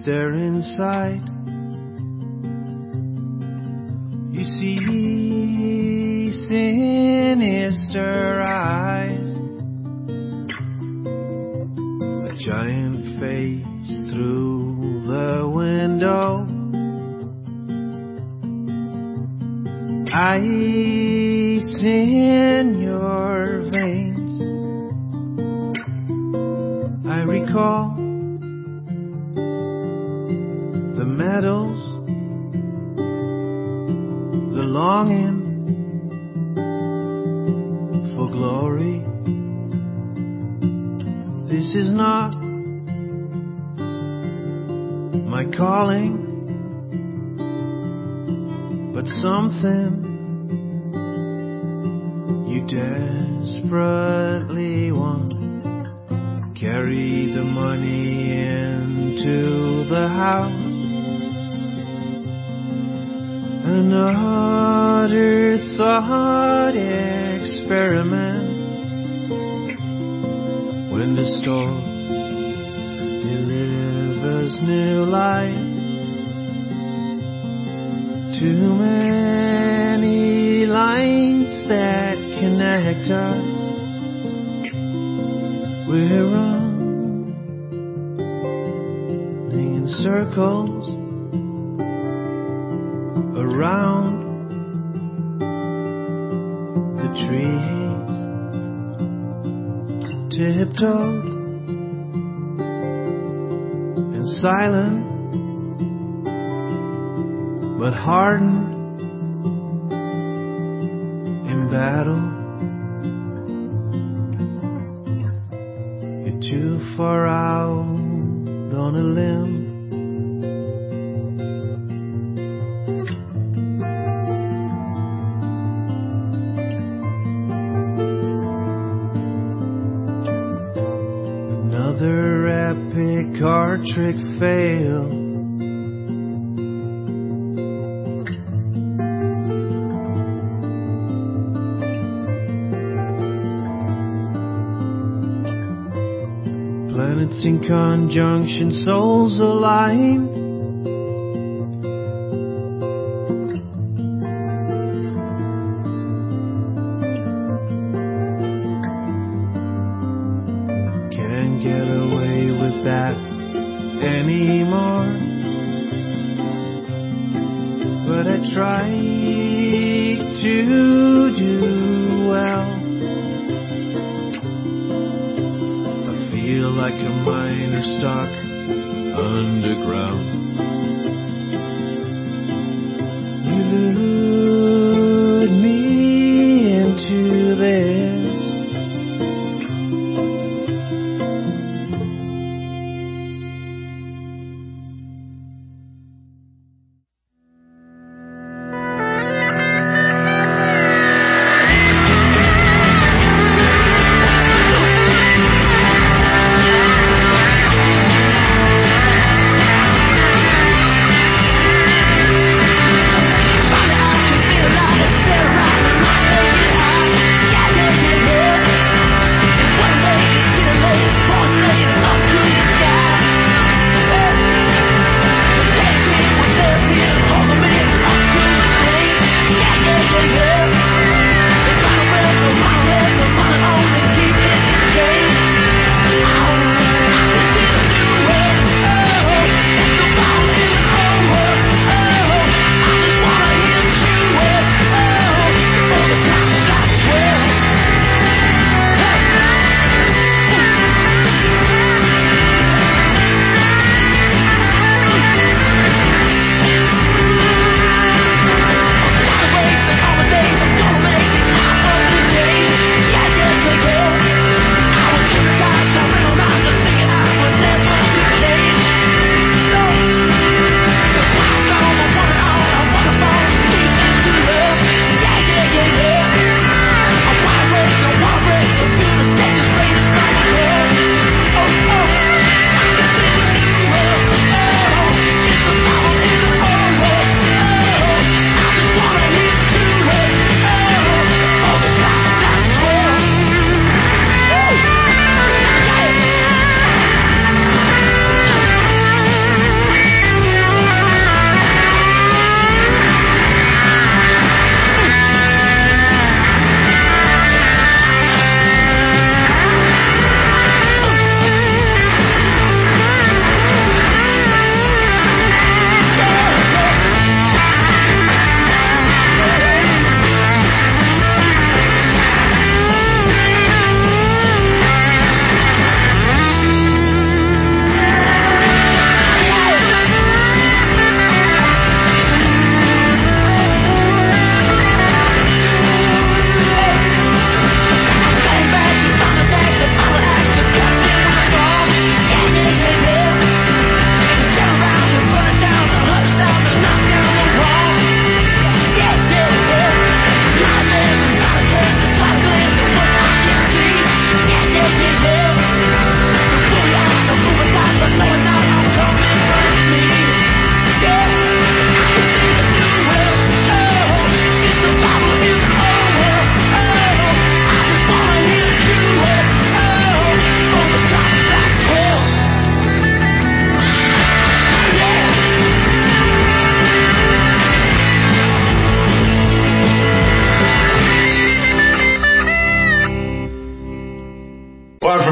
stare inside, you see sinister eyes, a giant face through the window, ice in your veins. I recall the medals, the longing for glory. This is not my calling, but something you desperately want. Carry the money into the house. Another thought experiment. When the store delivers new life, too many lines that connect us. We're running in circles around the trees, tiptoed and silent, but hardened in battle. You're too far out on a limb. Another epic card trick fail. Planets in conjunction, souls align. Can't get away with that anymore. But I try to do well. Feel like a miner stuck underground. You lured me into this. Thank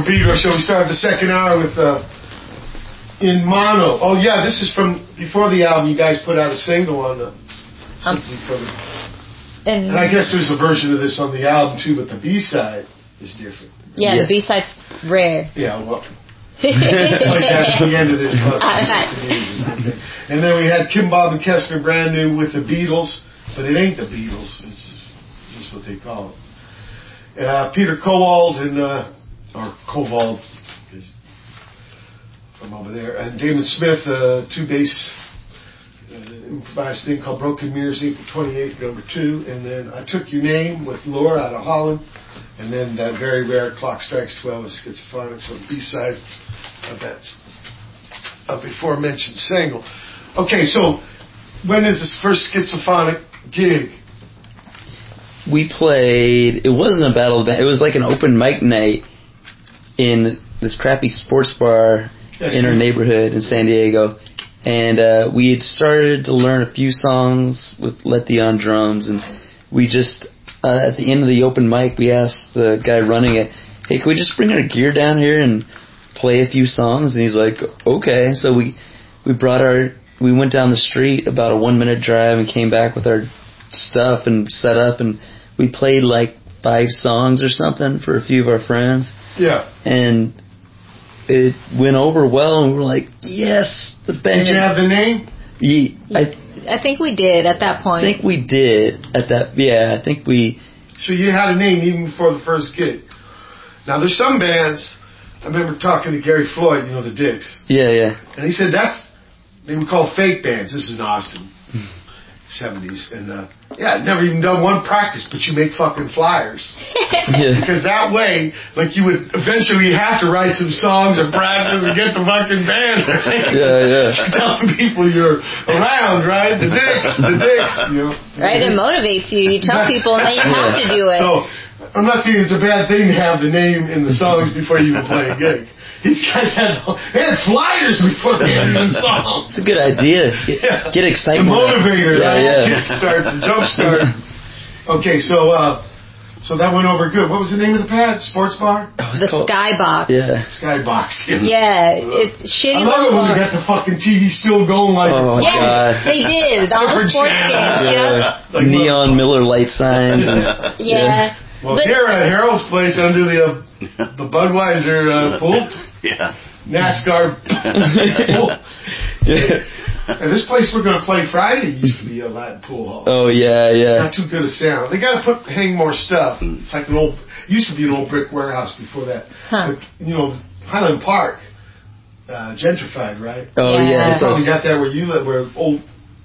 Pedro show. We started the second hour with uh, In Mono. Oh yeah, this is from before the album. You guys put out a single on the. Um, and, and I guess there's a version of this on the album too, but the B side is different. Yeah, yeah. The B side's rare. Yeah, well. Like that's the end of this. And then we had Kim Bob and Kessler brand new with the Beatles, but it ain't the Beatles. It's just what they call it. Uh, Peter Kowald and uh, or Kowald is from over there, and Damon Smith, uh, two bass uh, improvised thing called Broken Mirrors, April twenty-eighth, number two, and then I Took Your Name with Laura out of Holland, and then that very rare Clock Strikes twelve of Schizophonic, so the B side of that uh, before mentioned single. Okay, so when is this first Schizophonic gig? We played, it wasn't a battle event, it was like an open mic night in this crappy sports bar yes, in our neighborhood in San Diego. And uh, we had started to learn a few songs with Let Dion drums, and we just, uh, at the end of the open mic, we asked the guy running it, hey, can we just bring our gear down here and play a few songs? And he's like, okay. So we, we brought our, we went down the street about a one minute drive and came back with our stuff and set up, and we played like five songs or something for a few of our friends. Yeah. And it went over well, and we were like, yes, the band. Did you have the name? Yeah, I, I think we did at that point. I think we did at that, yeah, I think we... So you had a name even before the first gig. Now there's some bands, I remember talking to Gary Floyd, you know, the Dicks. Yeah, yeah. And he said that's, they would call fake bands. This is in Austin. seventies, and uh, yeah, I'd never even done one practice, but you make fucking flyers. Yeah. Because that way, like, you would eventually have to write some songs and practice and get the fucking band, right? Yeah, yeah. Telling people you're around, right? The Dicks, the Dicks, you know. Right, it motivates you. You tell people, and then you have to do it. So, I'm not saying it's a bad thing to have the name in the songs before you even play a gig. These guys had, they had flyers before they had even songs. It's a good idea. Get, yeah. get excitement. The motivator, yeah, right? Yeah. Kickstart, the jumpstart. Okay, so uh, so that went over good. What was the name of the pad? Sports bar? Oh, the called, Skybox. Yeah. Skybox. Yeah. Yeah, it's shitty. I love it when they got the fucking T V still going like. Oh my yeah, god. They did. All the sports games. Yeah. Yeah. Like neon Miller light signs. And, yeah. yeah. Well, but, here at Harold's place under the uh, the Budweiser uh, pool. Yeah. NASCAR pool. Yeah. And this place we're going to play Friday used to be a Latin pool hall. Oh, yeah, yeah. Not too good a sound. They got to put hang more stuff. It's like an old, used to be an old brick warehouse before that. Huh. But, you know, Highland Park, uh, gentrified, right? Oh, Yeah. yeah. You probably got that where you live, where old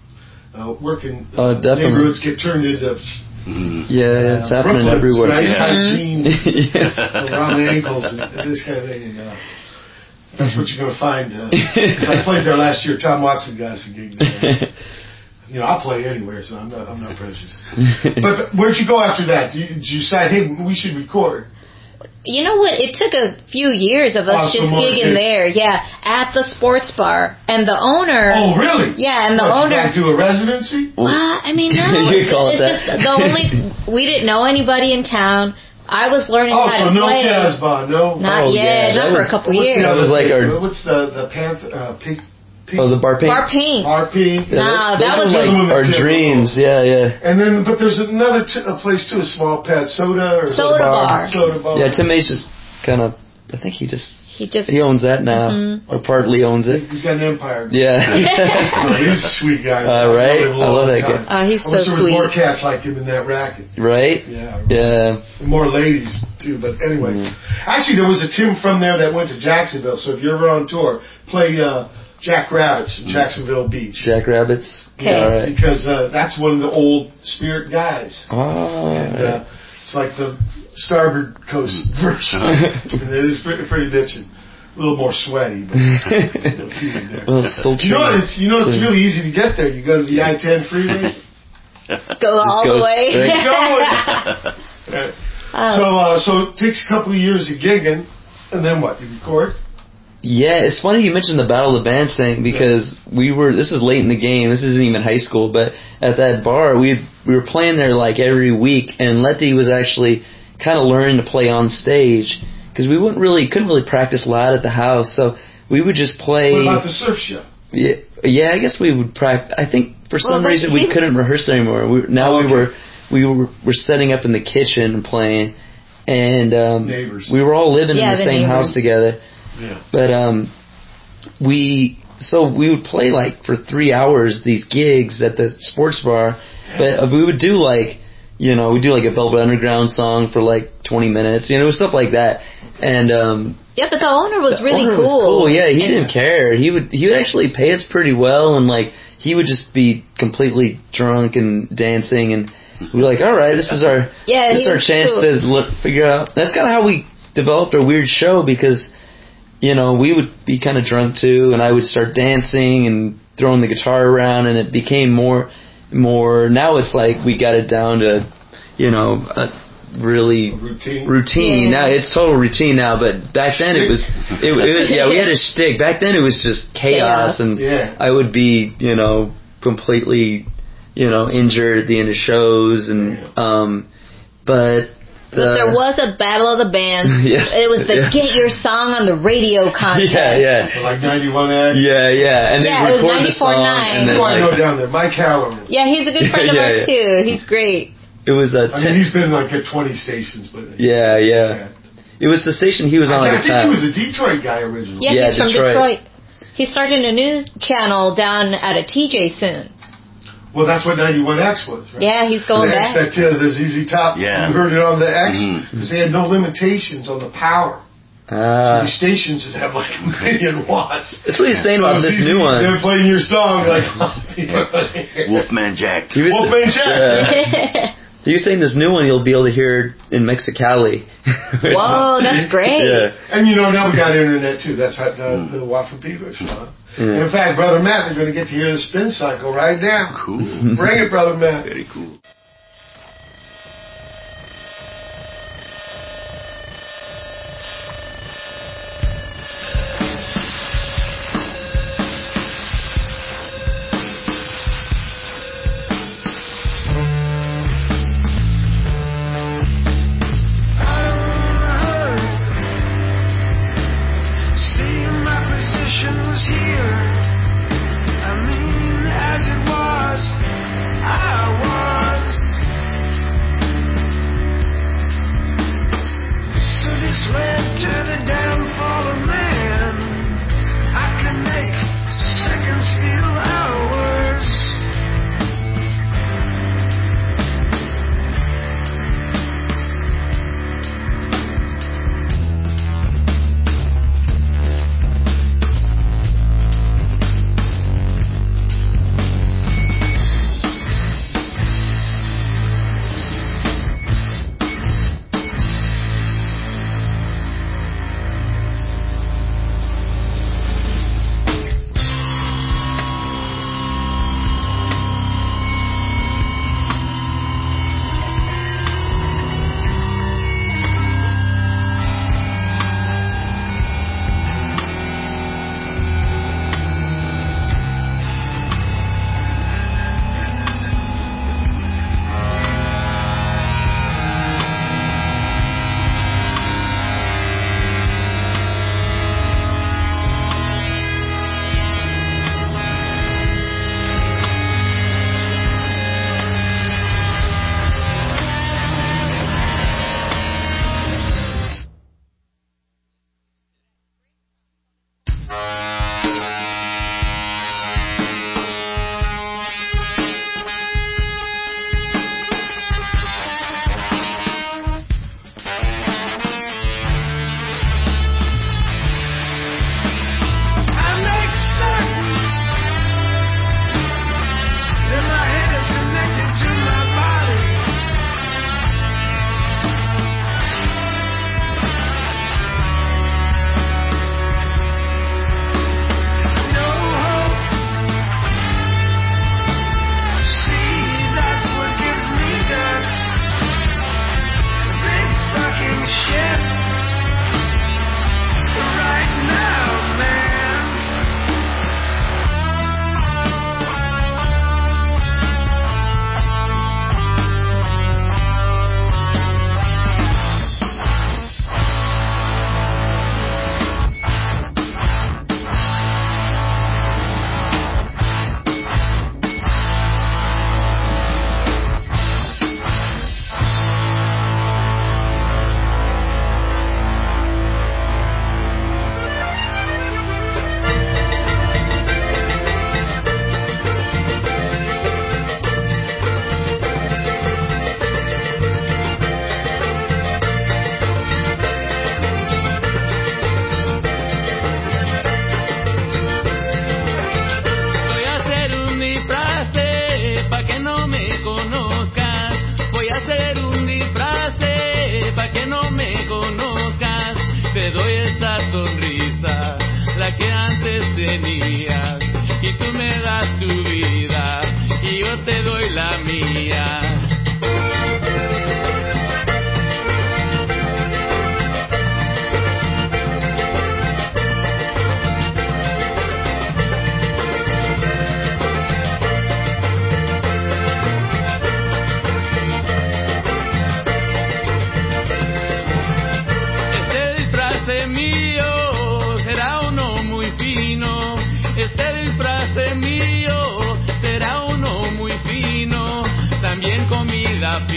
uh, working Oh, uh, definitely. neighborhoods get turned into. Mm. Yeah, it's uh, happening Brooklyns, everywhere. Right? Yeah. Tight jeans Yeah. around the ankles and, and this kind of thing. And, uh, that's what you're going to find. Because uh, I played there last year. Tom Watson got us a gig there. You know, I'll play anywhere, so I'm not I'm not prejudiced. But, but where'd you go after that? Did you, did you decide, hey, we should record? You know what? It took a few years of us Oh, just some more gigging gigs. there. Yeah, at the sports bar. And the owner... Oh, really? Yeah, and the what, owner... You do a residency? Uh, I mean, no. You call it it's that. just the only... We didn't know anybody in town. I was learning Oh, how so to no play. Casbah, no? Not Oh, yet. yeah, Not that for was- a couple What's years. the other That was like thing? our- What's the, the Panther... Uh, pink, pink, Oh, the bar paint? Bar paint. R P. Yeah, Nah, those that were was like like- our dreams. Yeah, yeah. And then, but there's another t- a place too, a small pad, Soda or Soda bar. Soda bar. Yeah, Tim Ace just kind of, I think he just, He just... he owns that now, Mhm. or partly owns it. He's got an empire. Yeah. No, he's a sweet guy. Uh, right? I've known him a I love long that time. Oh, he's I wish so there was sweet. more cats like him in that racket. Right? Yeah. Yeah. And more ladies too, but anyway. Mm. Actually, there was a Tim from there that went to Jacksonville. So if you're ever on tour, play uh, Jack Rabbits in Jacksonville Beach. Jackrabbits. Okay. All right. Because uh, that's one of the old Spirit guys. Oh, And, right. uh, it's like the starboard coast version. And it is pretty, pretty bitchin'. A little more sweaty, but a little humid there. Well, it's sultry. You know, it's you know it's really easy to get there. You go to the I ten freeway. Go all goes the way. straight. Going. Oh. So uh, so it takes a couple of years of gigging, and then what? You record? Yeah, it's funny you mentioned the Battle of the Bands thing because we were, this is late in the game, this isn't even high school, but at that bar, we we were playing there like every week, and Letty was actually kind of learning to play on stage, because because we wouldn't really couldn't really practice loud at the house, so we would just play. What about the surf show? Yeah, yeah. I guess we would practice. I think for some Well, reason we he- couldn't rehearse anymore. We, now Oh, we okay. were we were were setting up in the kitchen and playing, and um, Neighbors. we were all living Yeah, in the, the same neighbors. house together. Yeah. But um, we so we would play like for three hours these gigs at the sports bar, but uh, we would do like you know we do like a Velvet Underground song for like twenty minutes, you know, stuff like that, and um, Yeah, but the owner was the really owner cool. was cool. Yeah, he And- didn't care. He would he would actually pay us pretty well, and like he would just be completely drunk and dancing, and we were like, all right, this is our Yeah, this he is our was chance cool. to look, figure out. That's kind of how we developed our weird show, because you know we would be kind of drunk too, and I would start dancing and throwing the guitar around, and it became more more. Now it's like we got it down to you know a really Routine. routine. Yeah. Now it's total routine now, but back then it was, it, it, yeah, we had a shtick. Back then it was just chaos, Chaos. and Yeah. I would be, you know, completely, you know, injured at the end of shows, and um, but. But the- there was a battle of the bands. Yes. It was the Yeah. Get Your Song on the Radio contest. Yeah, yeah, Like ninety-one X. yeah, yeah, and Yeah, they it was record the song, ninety-four nine. and then Who I know like, down there? Mike Halloran. Yeah, he's a good friend of Yeah, ours yeah. too. He's great. it was a I ten- mean, he's been like at twenty stations, but yeah, yeah. It was the station he was on I, at I the think time. he was a Detroit guy originally. Yeah, Yeah, he's from Detroit. Detroit. He's starting a news channel down at a T J soon. Well, that's what ninety-one X was, right? Yeah, he's going the X, back. that, uh, the Z Z Top. Yeah. You heard it on the X Mhm. because they had no limitations on the power. Ah. These stations that have like a million watts. That's what he's saying So about it's this easy. new one. They're playing your song like Wolfman Jack. He was- Wolfman Jack. Yeah. He was saying this new one you'll be able to hear in Mexicali. Whoa, that's great. Yeah. And you know, now we got internet too. That's how the, the Watt from Peevish, huh? Yeah. In fact, Brother Matt, they're going to get to hear the spin cycle right now. Cool. Bring it, Brother Matt. Very cool. Seeing my position was here. I mean, as it was, I was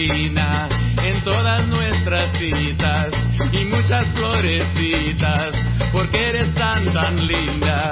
gasolina en todas nuestras citas y muchas florecitas, porque eres tan tan linda.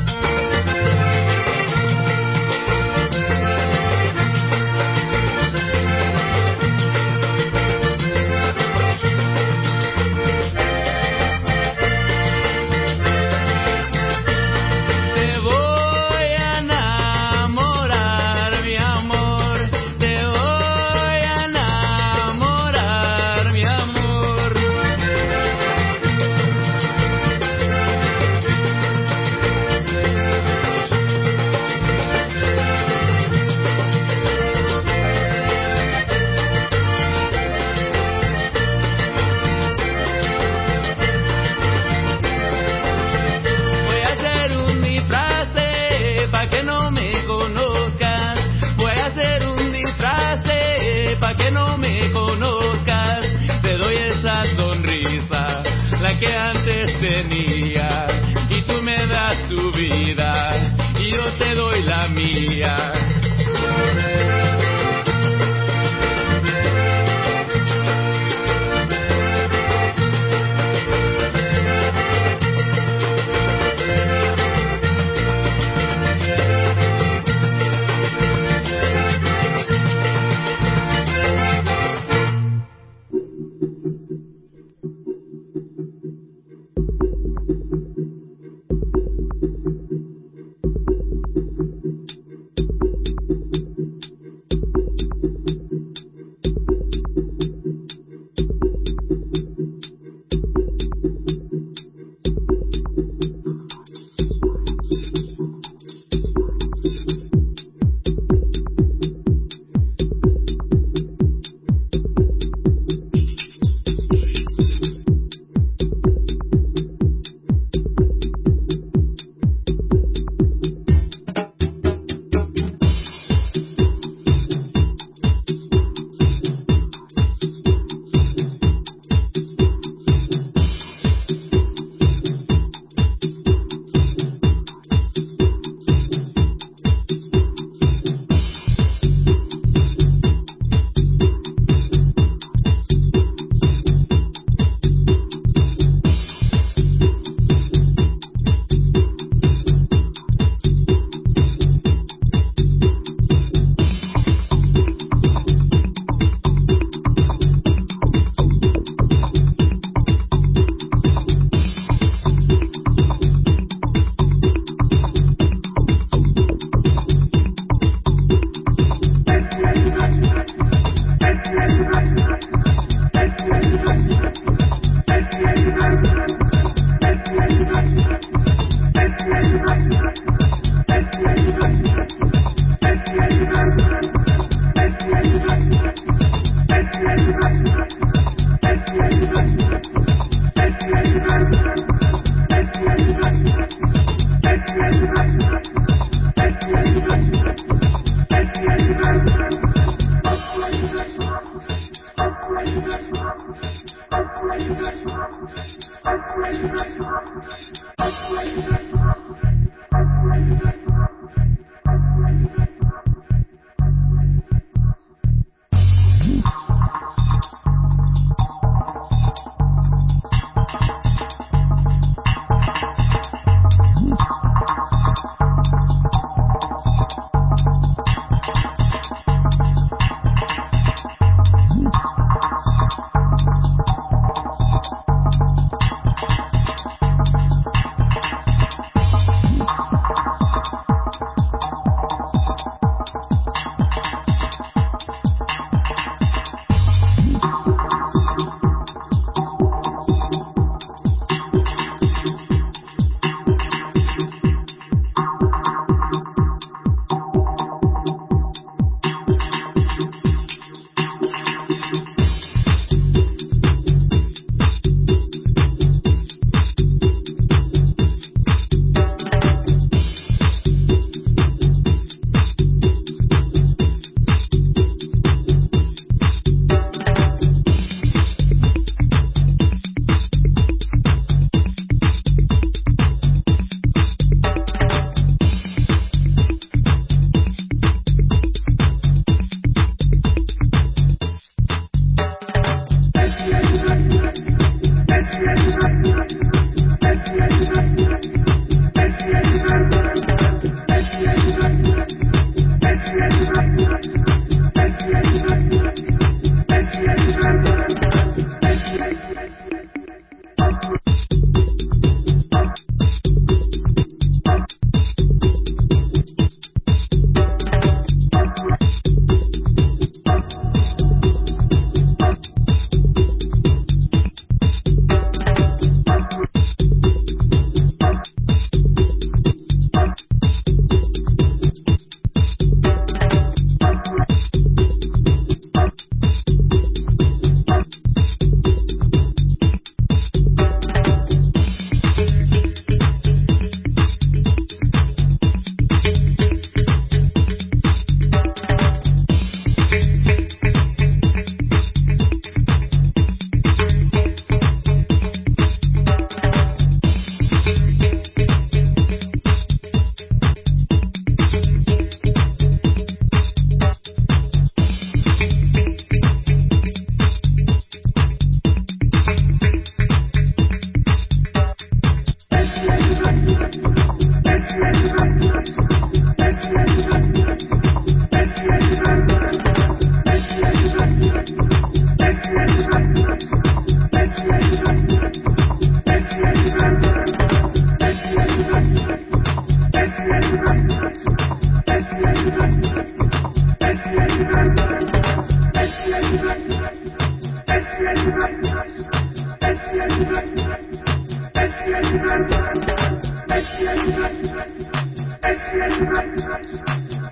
Tenía, y tú me das tu vida y yo te doy la mía. Thank you.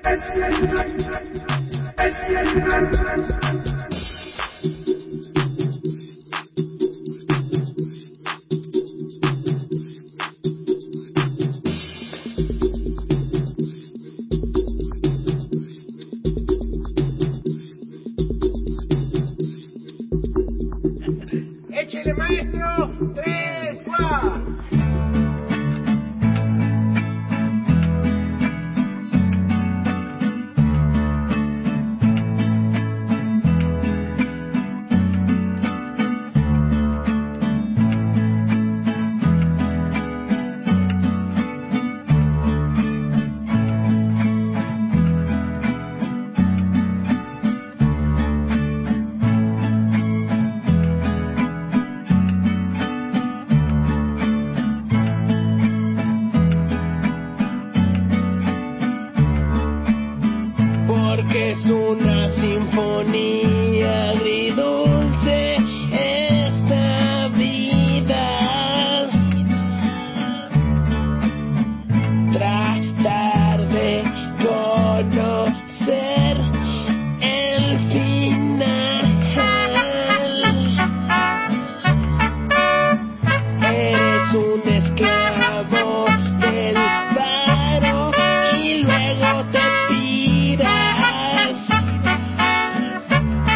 Échele, maestro. Tres, cuatro. Porque es una sinfonía agridulce esta vida. Tratar de conocer el final. Eres un esclavo del varo y luego te piras.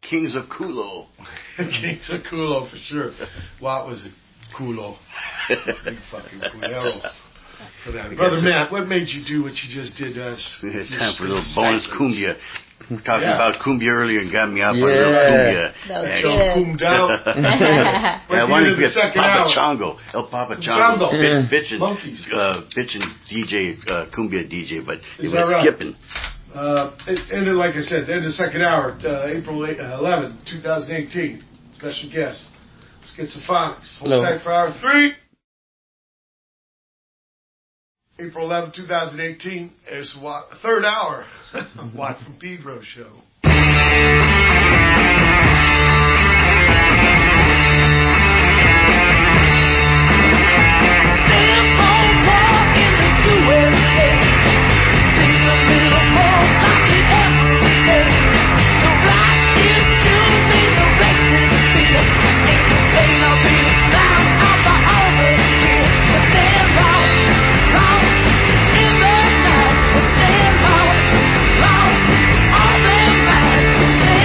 Kings of Kulo. Kings of Kulo for sure. What was it? Kulo. Big fucking Kulero. For that. Brother Matt, what made you do what you just did to us? It's time for a little bonus cumbia. Talking Yeah. about cumbia earlier and got me out Yeah. for a little cumbia. That was And- Y'all good. coomed out. Yeah, I We're wanted into to the get second Papa hour. Chongo, El Papa Chongo. Chongo, Yeah. bitch, bitching, Monkeys. uh, bitching D J, uh, cumbia D J, but it Is was that right? skipping. Uh, it ended, like I said, the end of the second hour, uh, April eleventh, twenty eighteen. Special guest. Schizophrenics. Hold Hello. tight for hour three. April eleventh, twenty eighteen. It's Watt, third hour. Watt from Pedro show. Stand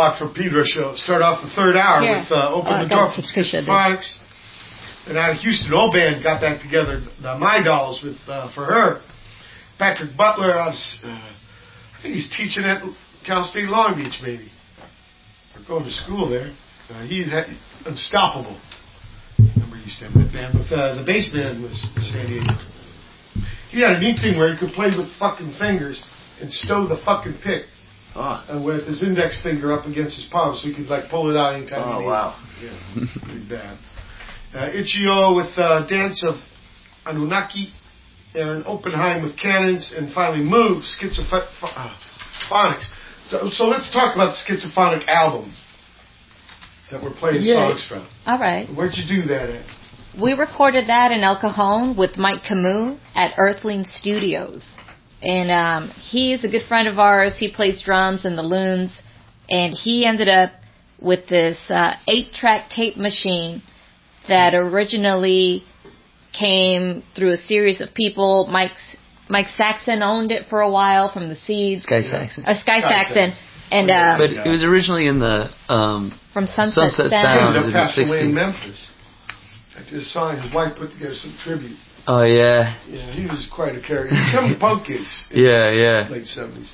Rock from Pedro show. Start off the third hour Yeah. with uh, Open Oh, I the got Door to from take a picture of this. Schizophrenics. And out of Houston, old band got back together, the My Dolls, with uh, for her. Patrick Butler, out of, uh, I think he's teaching at Cal State Long Beach, maybe. Or going to school there. Uh, he had Unstoppable. I remember he used to have that band. With uh, the bass man was San Diego. He had a neat thing where he could play with fucking fingers and stow the fucking pick. Oh, Uh, with his index finger up against his palm, so he could like pull it out anytime oh he needed. wow. Yeah, pretty bad. Uh, Ichio with uh, Dance of Anunnaki, Aaron Oppenheim with Cannons, and finally Move, Schizophonics. So, so let's talk about the Schizophonic album that we're playing Yeah. songs from. All right. Where'd you do that at? We recorded that in El Cajon with Mike Camus at Earthling Studios. And um, he is a good friend of ours. He plays drums in the Loons. And he ended up with this uh, eight-track tape machine that originally came through a series of people. Mike's, Mike Saxon owned it for a while from the Seeds. Sky Saxon. Uh, Sky, Sky Saxon. Saxon. And uh, But it was originally in the um, from Sunset, Sunset Sound. Sound. He in ended the up passing away in sixties. Memphis. I did a song. His wife put together some tribute. Oh yeah, Yeah, he was quite a character. He was coming punk gigs in yeah, yeah, the late seventies.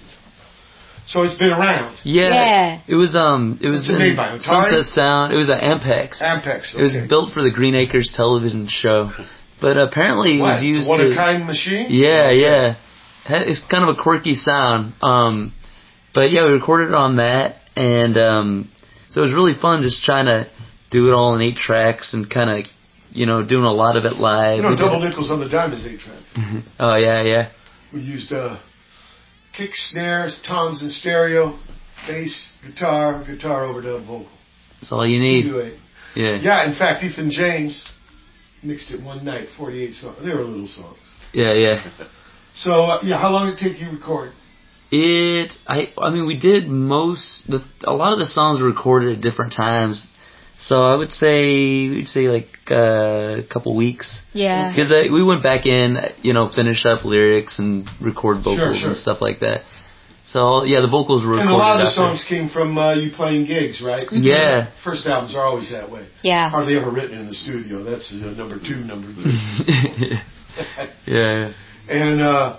So it's been around. yeah. Yeah. It was um, it was What's it in made by, Atari? Sunset Sound. It was at Ampex. Ampex. Okay. It was built for the Green Acres television show, but apparently it What? was used It's a one to. of a kind machine? Yeah, yeah. Ha- It's kind of a quirky sound. Um, but yeah, we recorded it on that, and um, so it was really fun just trying to do it all in eight tracks and kind of, you know, doing a lot of it live. You know, We did- Double Nickels on the Dime is eight track. Oh yeah, yeah. We used uh, kick, snares, toms in stereo, bass, guitar, guitar overdub, vocal. That's all you need. Do it. Yeah. Yeah, in fact, Ethan James mixed it one night, forty-eight songs. They were little songs. Yeah, yeah. So, uh, yeah, how long did it take you to record? It, I, I mean, we did most, the, a lot of the songs were recorded at different times. So I would say, we'd say like uh, a couple weeks. Yeah. Because we went back in, you know, finish up lyrics and record vocals Sure, sure. and stuff like that. So yeah, the vocals were And recorded. a lot of the after. songs came from uh, you playing gigs, right? Yeah. First albums are always that way. Yeah. Hardly ever written in the studio. That's uh, number two, number three. yeah. And uh,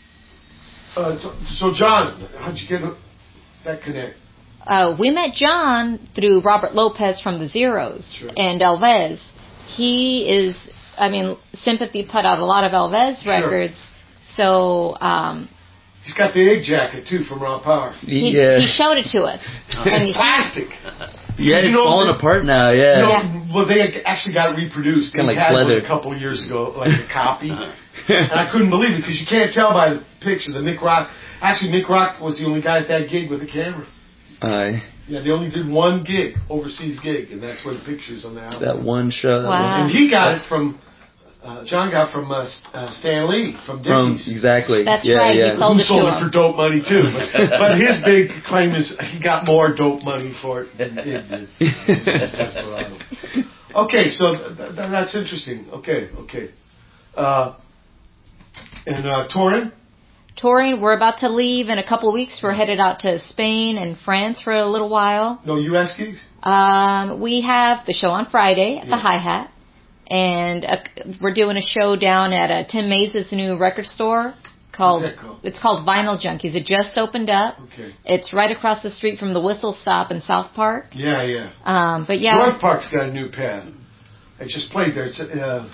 uh, so, John, how'd you get that connect? Uh, we met John through Robert Lopez from the Zeros Sure. and Elvez. He is, I mean, Sympathy put out a lot of Elvez Sure. records. So um, He's got the egg jacket, too, from Raw Power. he, yeah. he showed it to us. and he, Plastic. Yeah, You it's know, falling they- apart now. Yeah. You know, Yeah. well, they actually got it reproduced. Kinda They like had one leather. a couple years ago, like a copy. And I couldn't believe it, because you can't tell by the picture that Mick Rock... Actually, Mick Rock was the only guy at that gig with a camera. Aye. Yeah, they only did one gig, overseas gig, and that's where the picture's on the album. That one show. that Wow. And he got it from... Uh, John got from uh, uh, Stan Lee, from From Dickies. exactly. That's yeah, right, he Yeah. sold Who it sold to it him. for dope money, too. But, but his big claim is he got more dope money for it than it did. It's Desperado. Okay, so th- th- that's interesting. Okay, okay. Uh, and uh, touring? touring. We're about to leave in a couple of weeks. We're headed out to Spain and France for a little while. No U S gigs? Um, we have the show on Friday at Yeah. the Hi-Hat. And uh, we're doing a show down at uh, Tim Mays' new record store called, What's that called? it's called Vinyl Junkies. It just opened up. Okay. It's right across the street from the Whistle Stop in South Park. Yeah, yeah. Um, but yeah, North Park's got a new pad. I just played there. It's uh,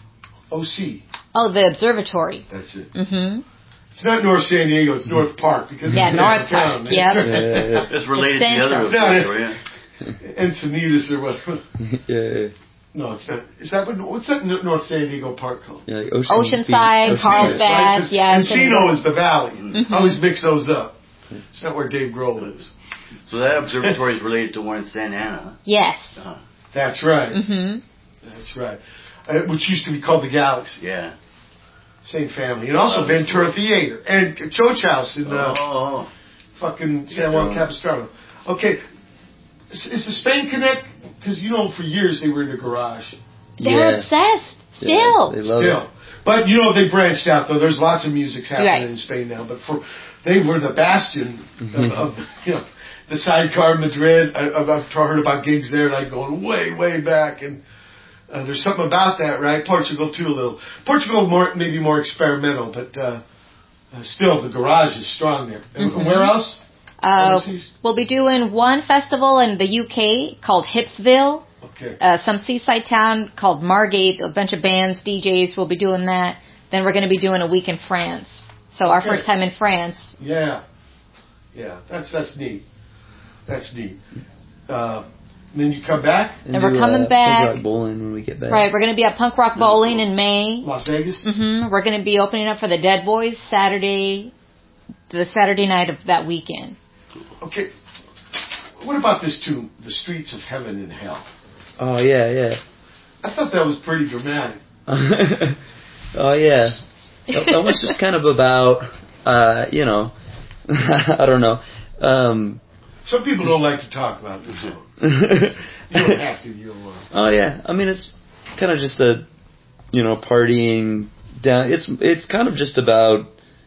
O C. oh, the observatory. That's it. Mm-hmm. It's not North San Diego. It's North Park because Yeah, it's North downtown. Park, yep. It's- Yeah, yeah, It's related to the Central. other It's not observatory, it. yeah. Encinitas or whatever. yeah, yeah. No, it's not. Is that what, what's that N- North San Diego Park called? Yeah, like Ocean Oceanside, Beach. Carlsbad, Right? 'Cause yeah. Encino is the valley. Mhm. I always mix those up. It's not where Dave Grohl lives. So that observatory is related to one in Santa Ana. Yes. Uh-huh. That's right. Mm-hmm. That's right. Uh, which used to be called the Galaxy. Yeah. Same family. And also Ventura Theater. And Choach House in uh, Oh, fucking San Juan Capistrano. Okay. Is, is the Spain Connect? Because, you know, for years they were in the garage. They're Yeah. obsessed. Still. Yeah, they love Still. But, you know, they branched out, though. There's lots of music happening Right. in Spain now. But for they were the bastion Mhm. of, of, you know, the Sidecar Madrid. I, I've heard about gigs there, like going way, way back, and uh, there's something about that, right? Portugal too, a little. Portugal more, maybe more experimental, but uh, uh, still the garage is strong there. And Mm-hmm. where else? Uh, Overseas? we'll be doing one festival in the U K called Hipsville. Okay. Uh, some seaside town called Margate. A bunch of bands, D Js will be doing that. Then we're going to be doing a week in France. So our Okay. first time in France. Yeah, yeah, that's that's neat. That's neat. Uh, then you come back. And And we're do, coming uh, back. Punk Rock Bowling when we get back. Right, we're going to be at Punk Rock Bowling in May. Las Vegas. hmm We're going to be opening up for the Dead Boys Saturday, the Saturday night of that weekend. Okay. What about this tune, The Streets of Heaven and Hell? Oh yeah, yeah. I thought that was pretty dramatic. Oh yeah. That, that was just kind of about, uh, you know, I don't know. Um, Some people don't like to talk about this song. You don't have to. You don't want. oh yeah. I mean, it's kind of just a, you know, partying down. It's it's kind of just about,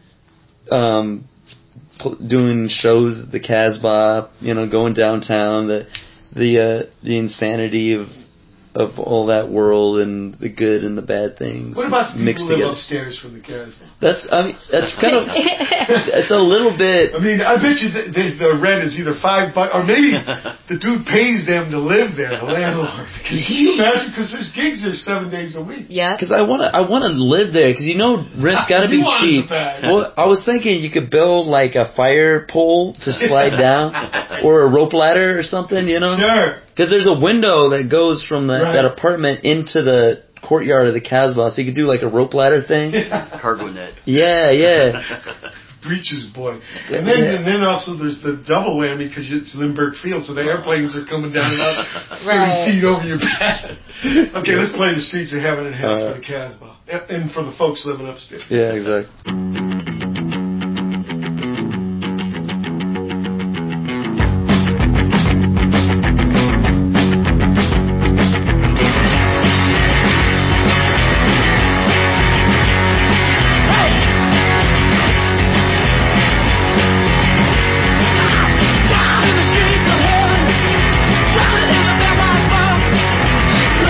um, pl- doing shows at the Casbah. You know, going downtown. The the uh, the insanity of of all that world and the good and the bad things. What about the people mixed who live together? upstairs from the Casbah? That's I mean that's kind of it's a little bit. I mean, I bet you the, the, the rent is either five bucks, or maybe the dude pays them to live there, the landlord. Because can you imagine? Because there's gigs there seven days a week. Yeah. Because I want to, I want to live there. Because you know, rent's got to You be want cheap. the bag. Well, I was thinking you could build like a fire pole to slide down, or a rope ladder or something. You know, Sure. because there's a window that goes from the, Right. that apartment into the courtyard of the Casbah, so you could do like a rope ladder thing. Cargo net. Yeah, yeah. Breaches, boy. And then Yeah. and then also there's the double whammy because it's Lindbergh Field, so the airplanes are coming down and out Right. thirty feet over your bed. Okay, let's play The Streets of Heaven and Hell All for the Casbah. And for the folks living upstairs. Yeah, exactly.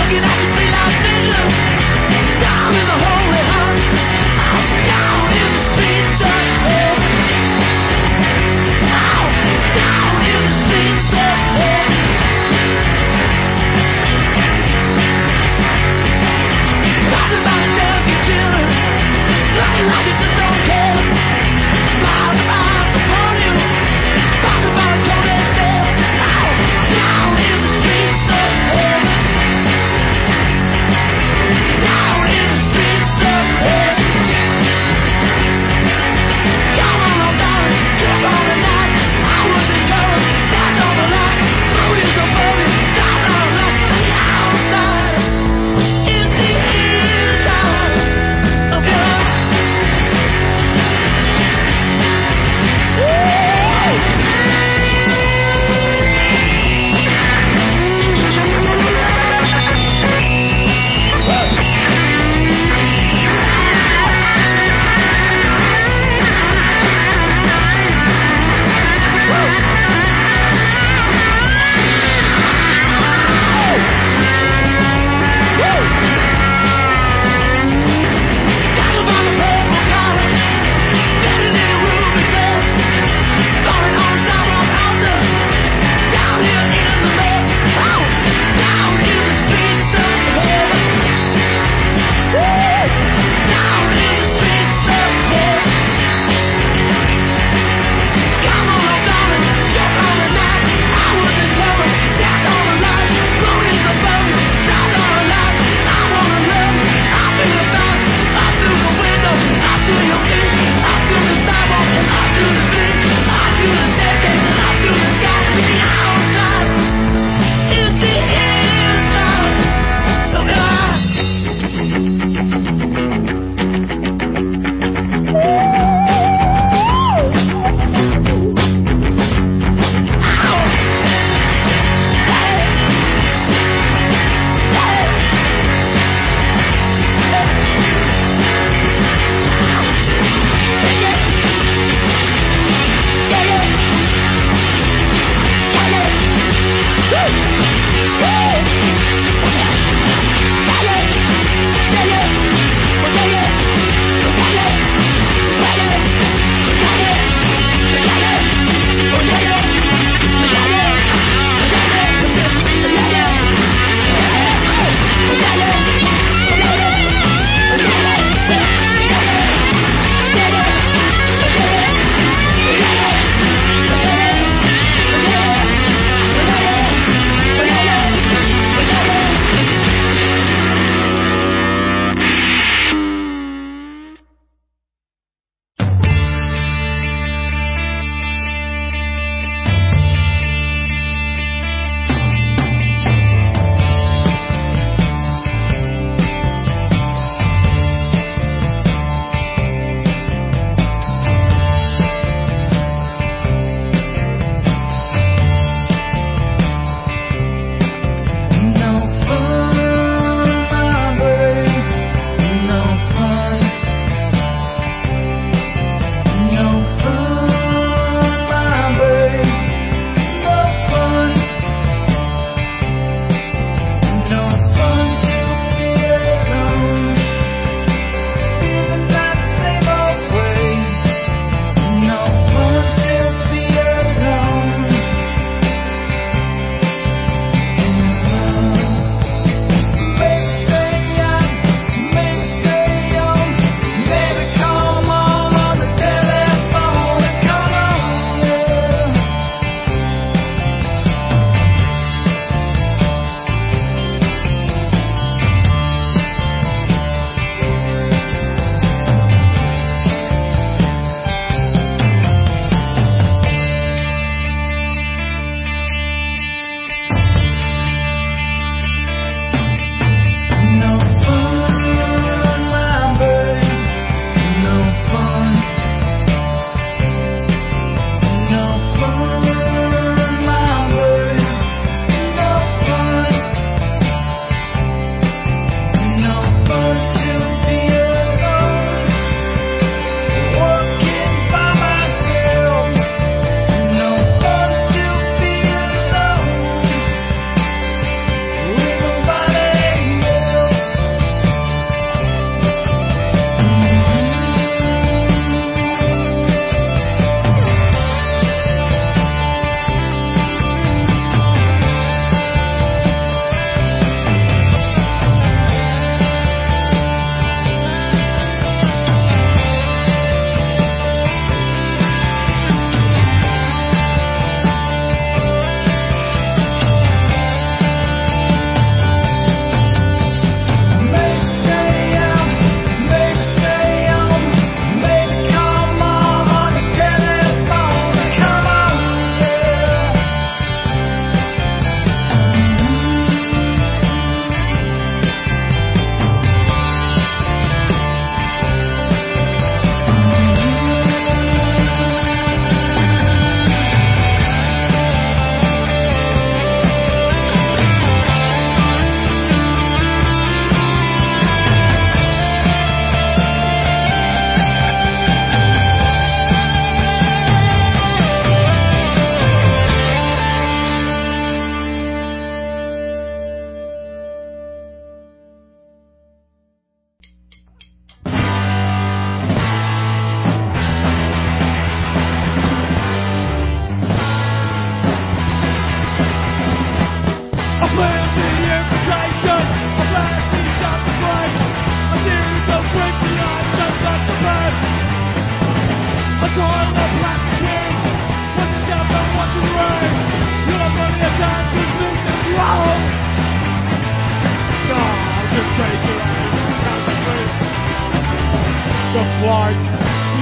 Down in the holy hunt, down in the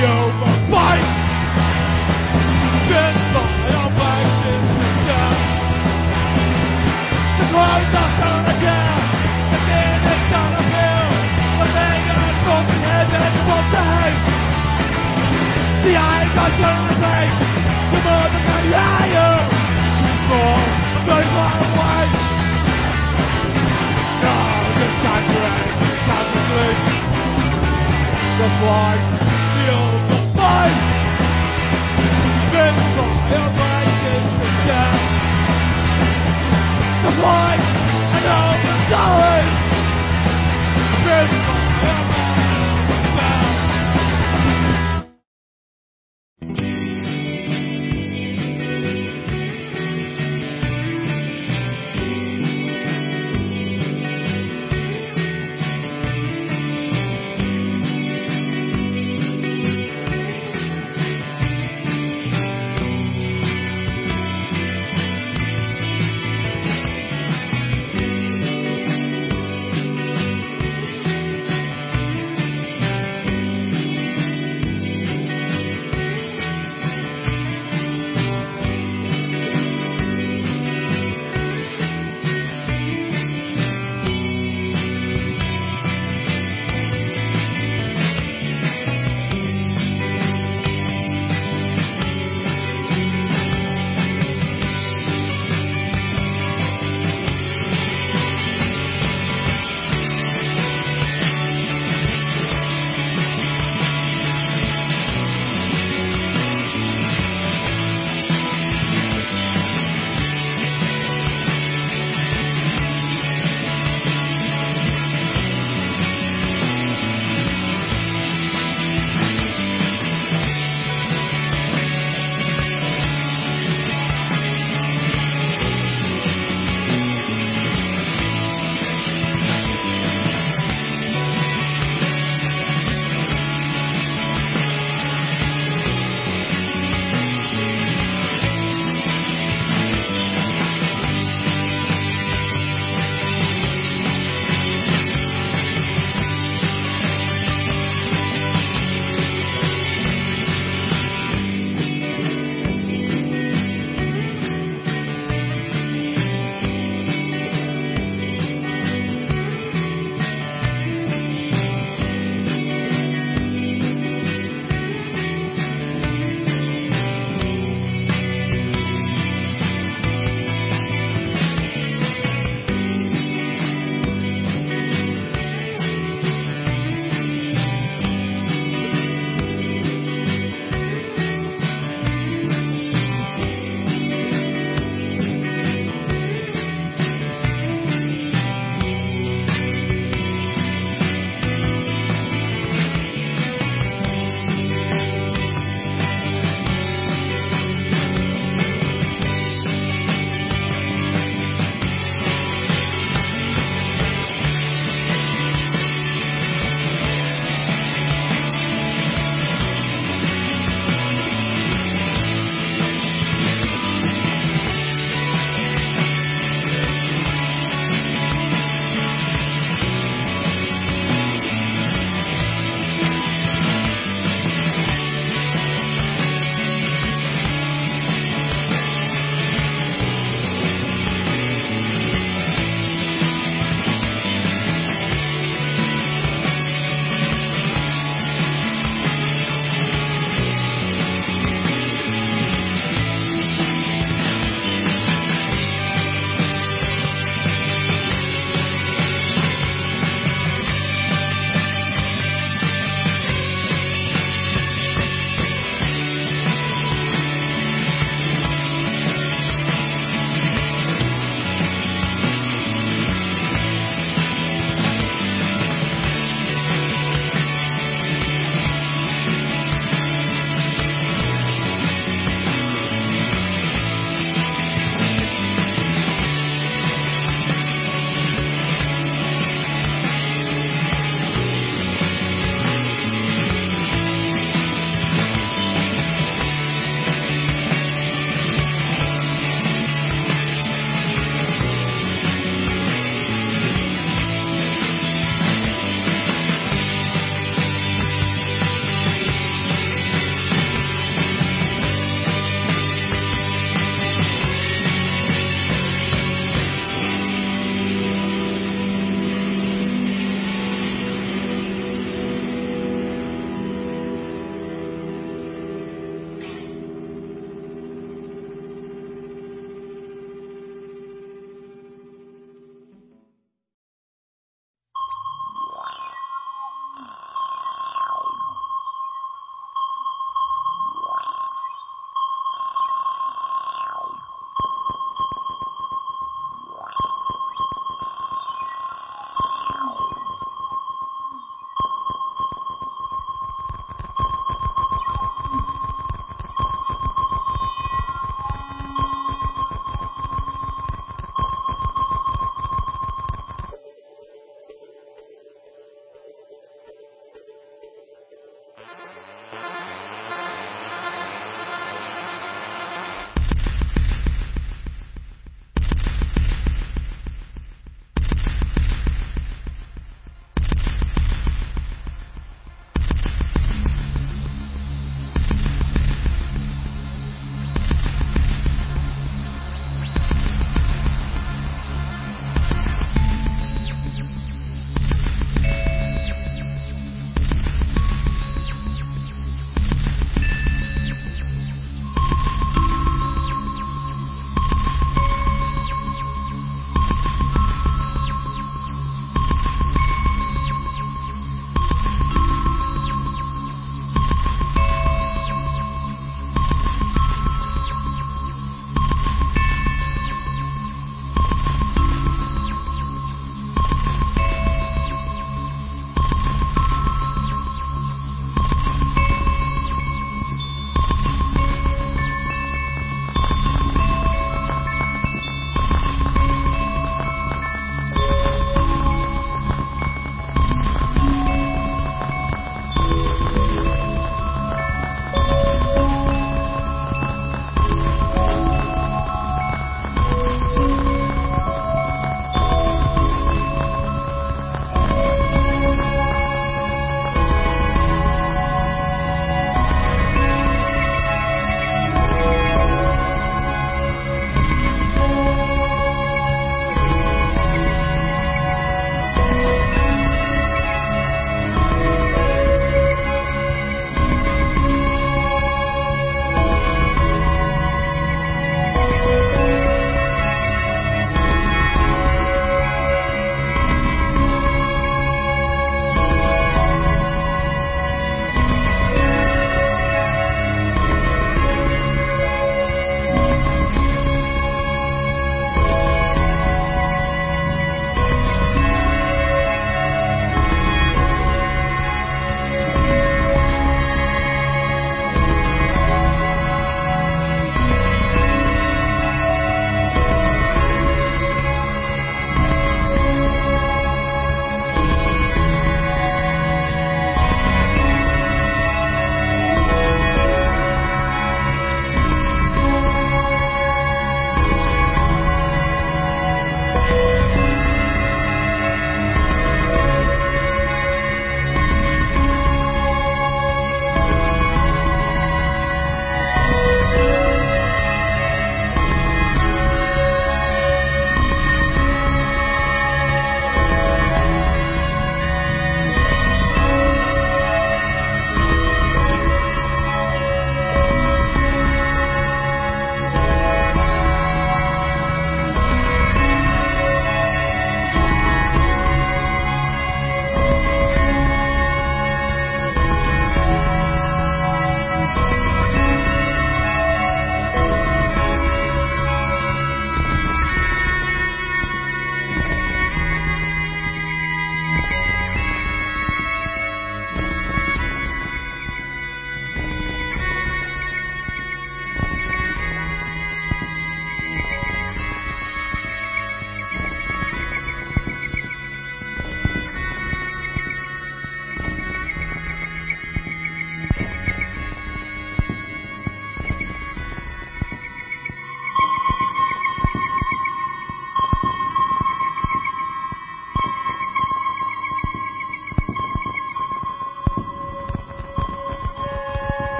the overbite. Been by our faces and down. The cries are gonna care, the pain is gonna feel, but they got broken headed one day. The eyes are gonna break, the mother can hear you. She's more, very far away. Now it's time to end, time to sleep. The flight, the overbite.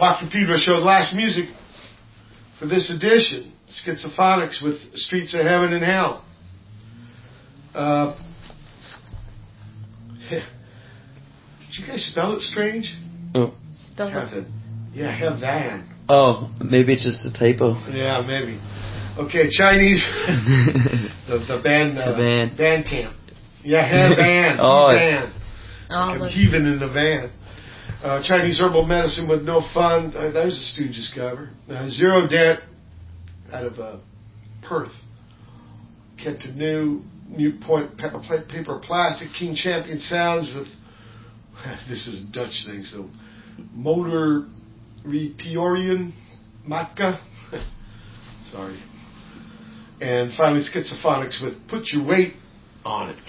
Watt from Pedro Show. Last music for this edition. Schizophonics with Streets of Heaven and Hell. Uh, did you guys spell it strange? Oh. Spell it. Heaven. Yeah, Heaven. Oh, maybe it's just a typo. Yeah, maybe. Okay, Chinese. the the band. Uh, the band. Band camp. Yeah, Heaven. Oh. Band. Oh, I'm look. heaving in the van. Uh, Chinese herbal medicine with no fun. Uh, there's a Stooges cover. Uh, Zero Dent out of uh, Perth. Kenton New, Newport Pe- Paper Plastic, King Champion Sounds with, this is a Dutch thing, so Motor Repiorian Matka. Sorry. And finally Schizophonics with Put Your Weight on It.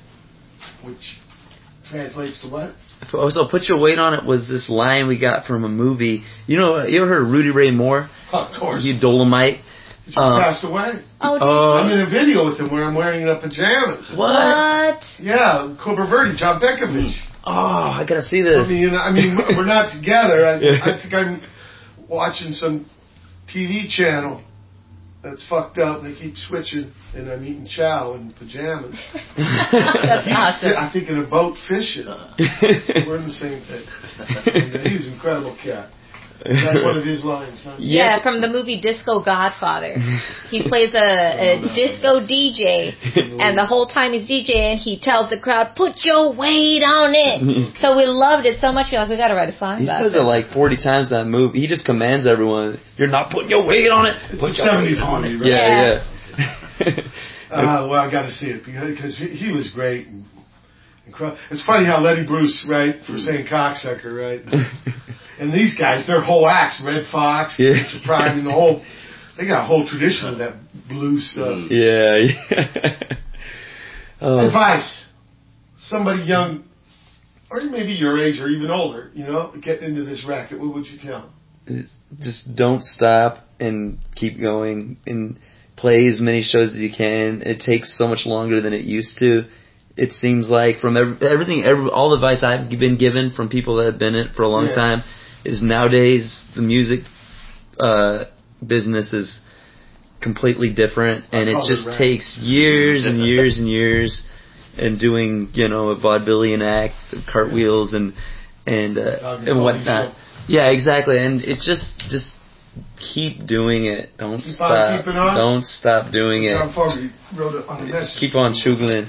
Which translates to what? So Put Your Weight on It was this line we got from a movie. You know, you ever heard of Rudy Ray Moore? Of course. You Dolomite. He Um, passed away. Oh, did Oh. I'm in a video with him where I'm wearing the pajamas. What? What? Yeah, Cobra Verde, John Bekovich. Oh, I gotta see this. I mean, you know, I mean, we're not together. I, Yeah. I think I'm watching some T V channel that's fucked up, and they keep switching, and I'm eating chow in pajamas. That's He's, awesome. I think in a boat fishing. We're in the same thing. And he's an incredible cat. That's one of his lines, huh? Yeah, Yes. from the movie Disco Godfather. He plays a, a disco D J, and the whole time he's DJing, he tells the crowd, "Put your weight on it." So we loved it so much. We're like, we got to write a song He about says it. it like forty times in that movie. He just commands everyone, "You're not putting your weight on it." It's Put a your seventies weight on movie, it. right? Yeah, yeah. Uh, well, I got to see it because he, he was great. And incredible. It's funny how Lenny Bruce, right, for saying cocksucker, right? And these guys, their whole acts, Red Fox, Yeah. Richard Pryor, and the whole, they got a whole tradition of that blues stuff. Yeah, yeah. Oh. Advice: somebody young, or maybe your age or even older, you know, getting into this racket. What would you tell them? Just don't stop and keep going and play as many shows as you can. It takes so much longer than it used to. It seems like from every, everything, every, all the advice I've been given from people that have been in it for a long Yeah. time is nowadays the music uh, business is completely different, and it call it just rap. takes years and years and years and doing, you know, a vaudevillian act, cartwheels and and uh, Dog and and whatnot. pony Yeah, exactly. And it just just keep doing it. Don't Keep on stop. keeping on? Don't stop doing it. John Fogerty wrote it on a message. Keep on shuggling.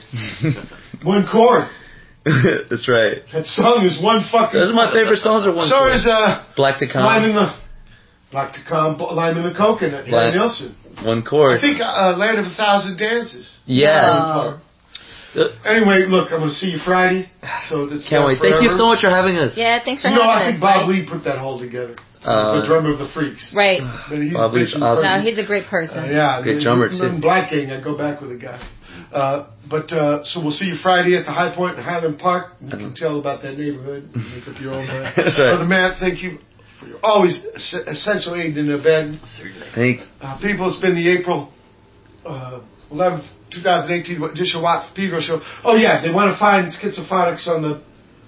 One chord. That's right. That song is one fucking. Those are my favorite songs. Are one. So chord. is uh, Black to Lime in Come. the Black to Come, Lime in the Coconut, Harry Black- Nilsson. One chord. I think uh, Land of a Thousand Dances. Yeah. Uh, Anyway, look, I'm going to see you Friday. So that's Can't not wait. Thank you forever. so much for having us. Yeah, thanks for You know, I having think us. Bob Mike. Lee put that whole together. Uh, the drummer of the Freaks. Right. But he's Bob a Lee's bitchin' awesome. No, person. he's a great person. Uh, yeah, Great the- drummer, the- too. the Black Gang, I go back with a guy. Uh, but uh, so we'll see you Friday at the High Point in Highland Park. You can tell about that neighborhood. And make up your own mind. That's right. Brother Matt, thank you for your always es- essential aid in the event. Thanks. Uh, people, it's been the April uh, eleventh, twenty eighteen edition Watt Pedro show. Oh yeah, they want to find Schizophonics on the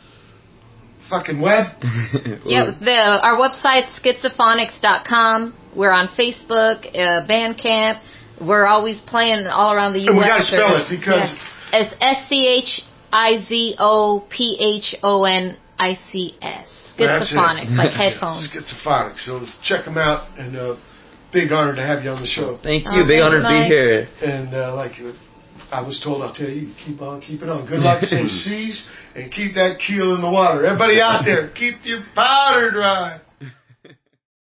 fucking web. Yeah, the, our website's schizophonics dot com. We're on Facebook, uh, Bandcamp. We're always playing all around the U S. And we gotta spell it because- Yeah. It's S C H I Z O P H O N I C S. That's it. Schizophonics, like headphones. Schizophonics. So check them out, and uh, big honor to have you on the show. Thank Oh, you. Big thanks, honor to be Mike. here. And uh, like I was told, I'll tell you, keep on keeping on. Good luck, safe seas, and keep that keel in the water. Everybody out there, keep your powder dry.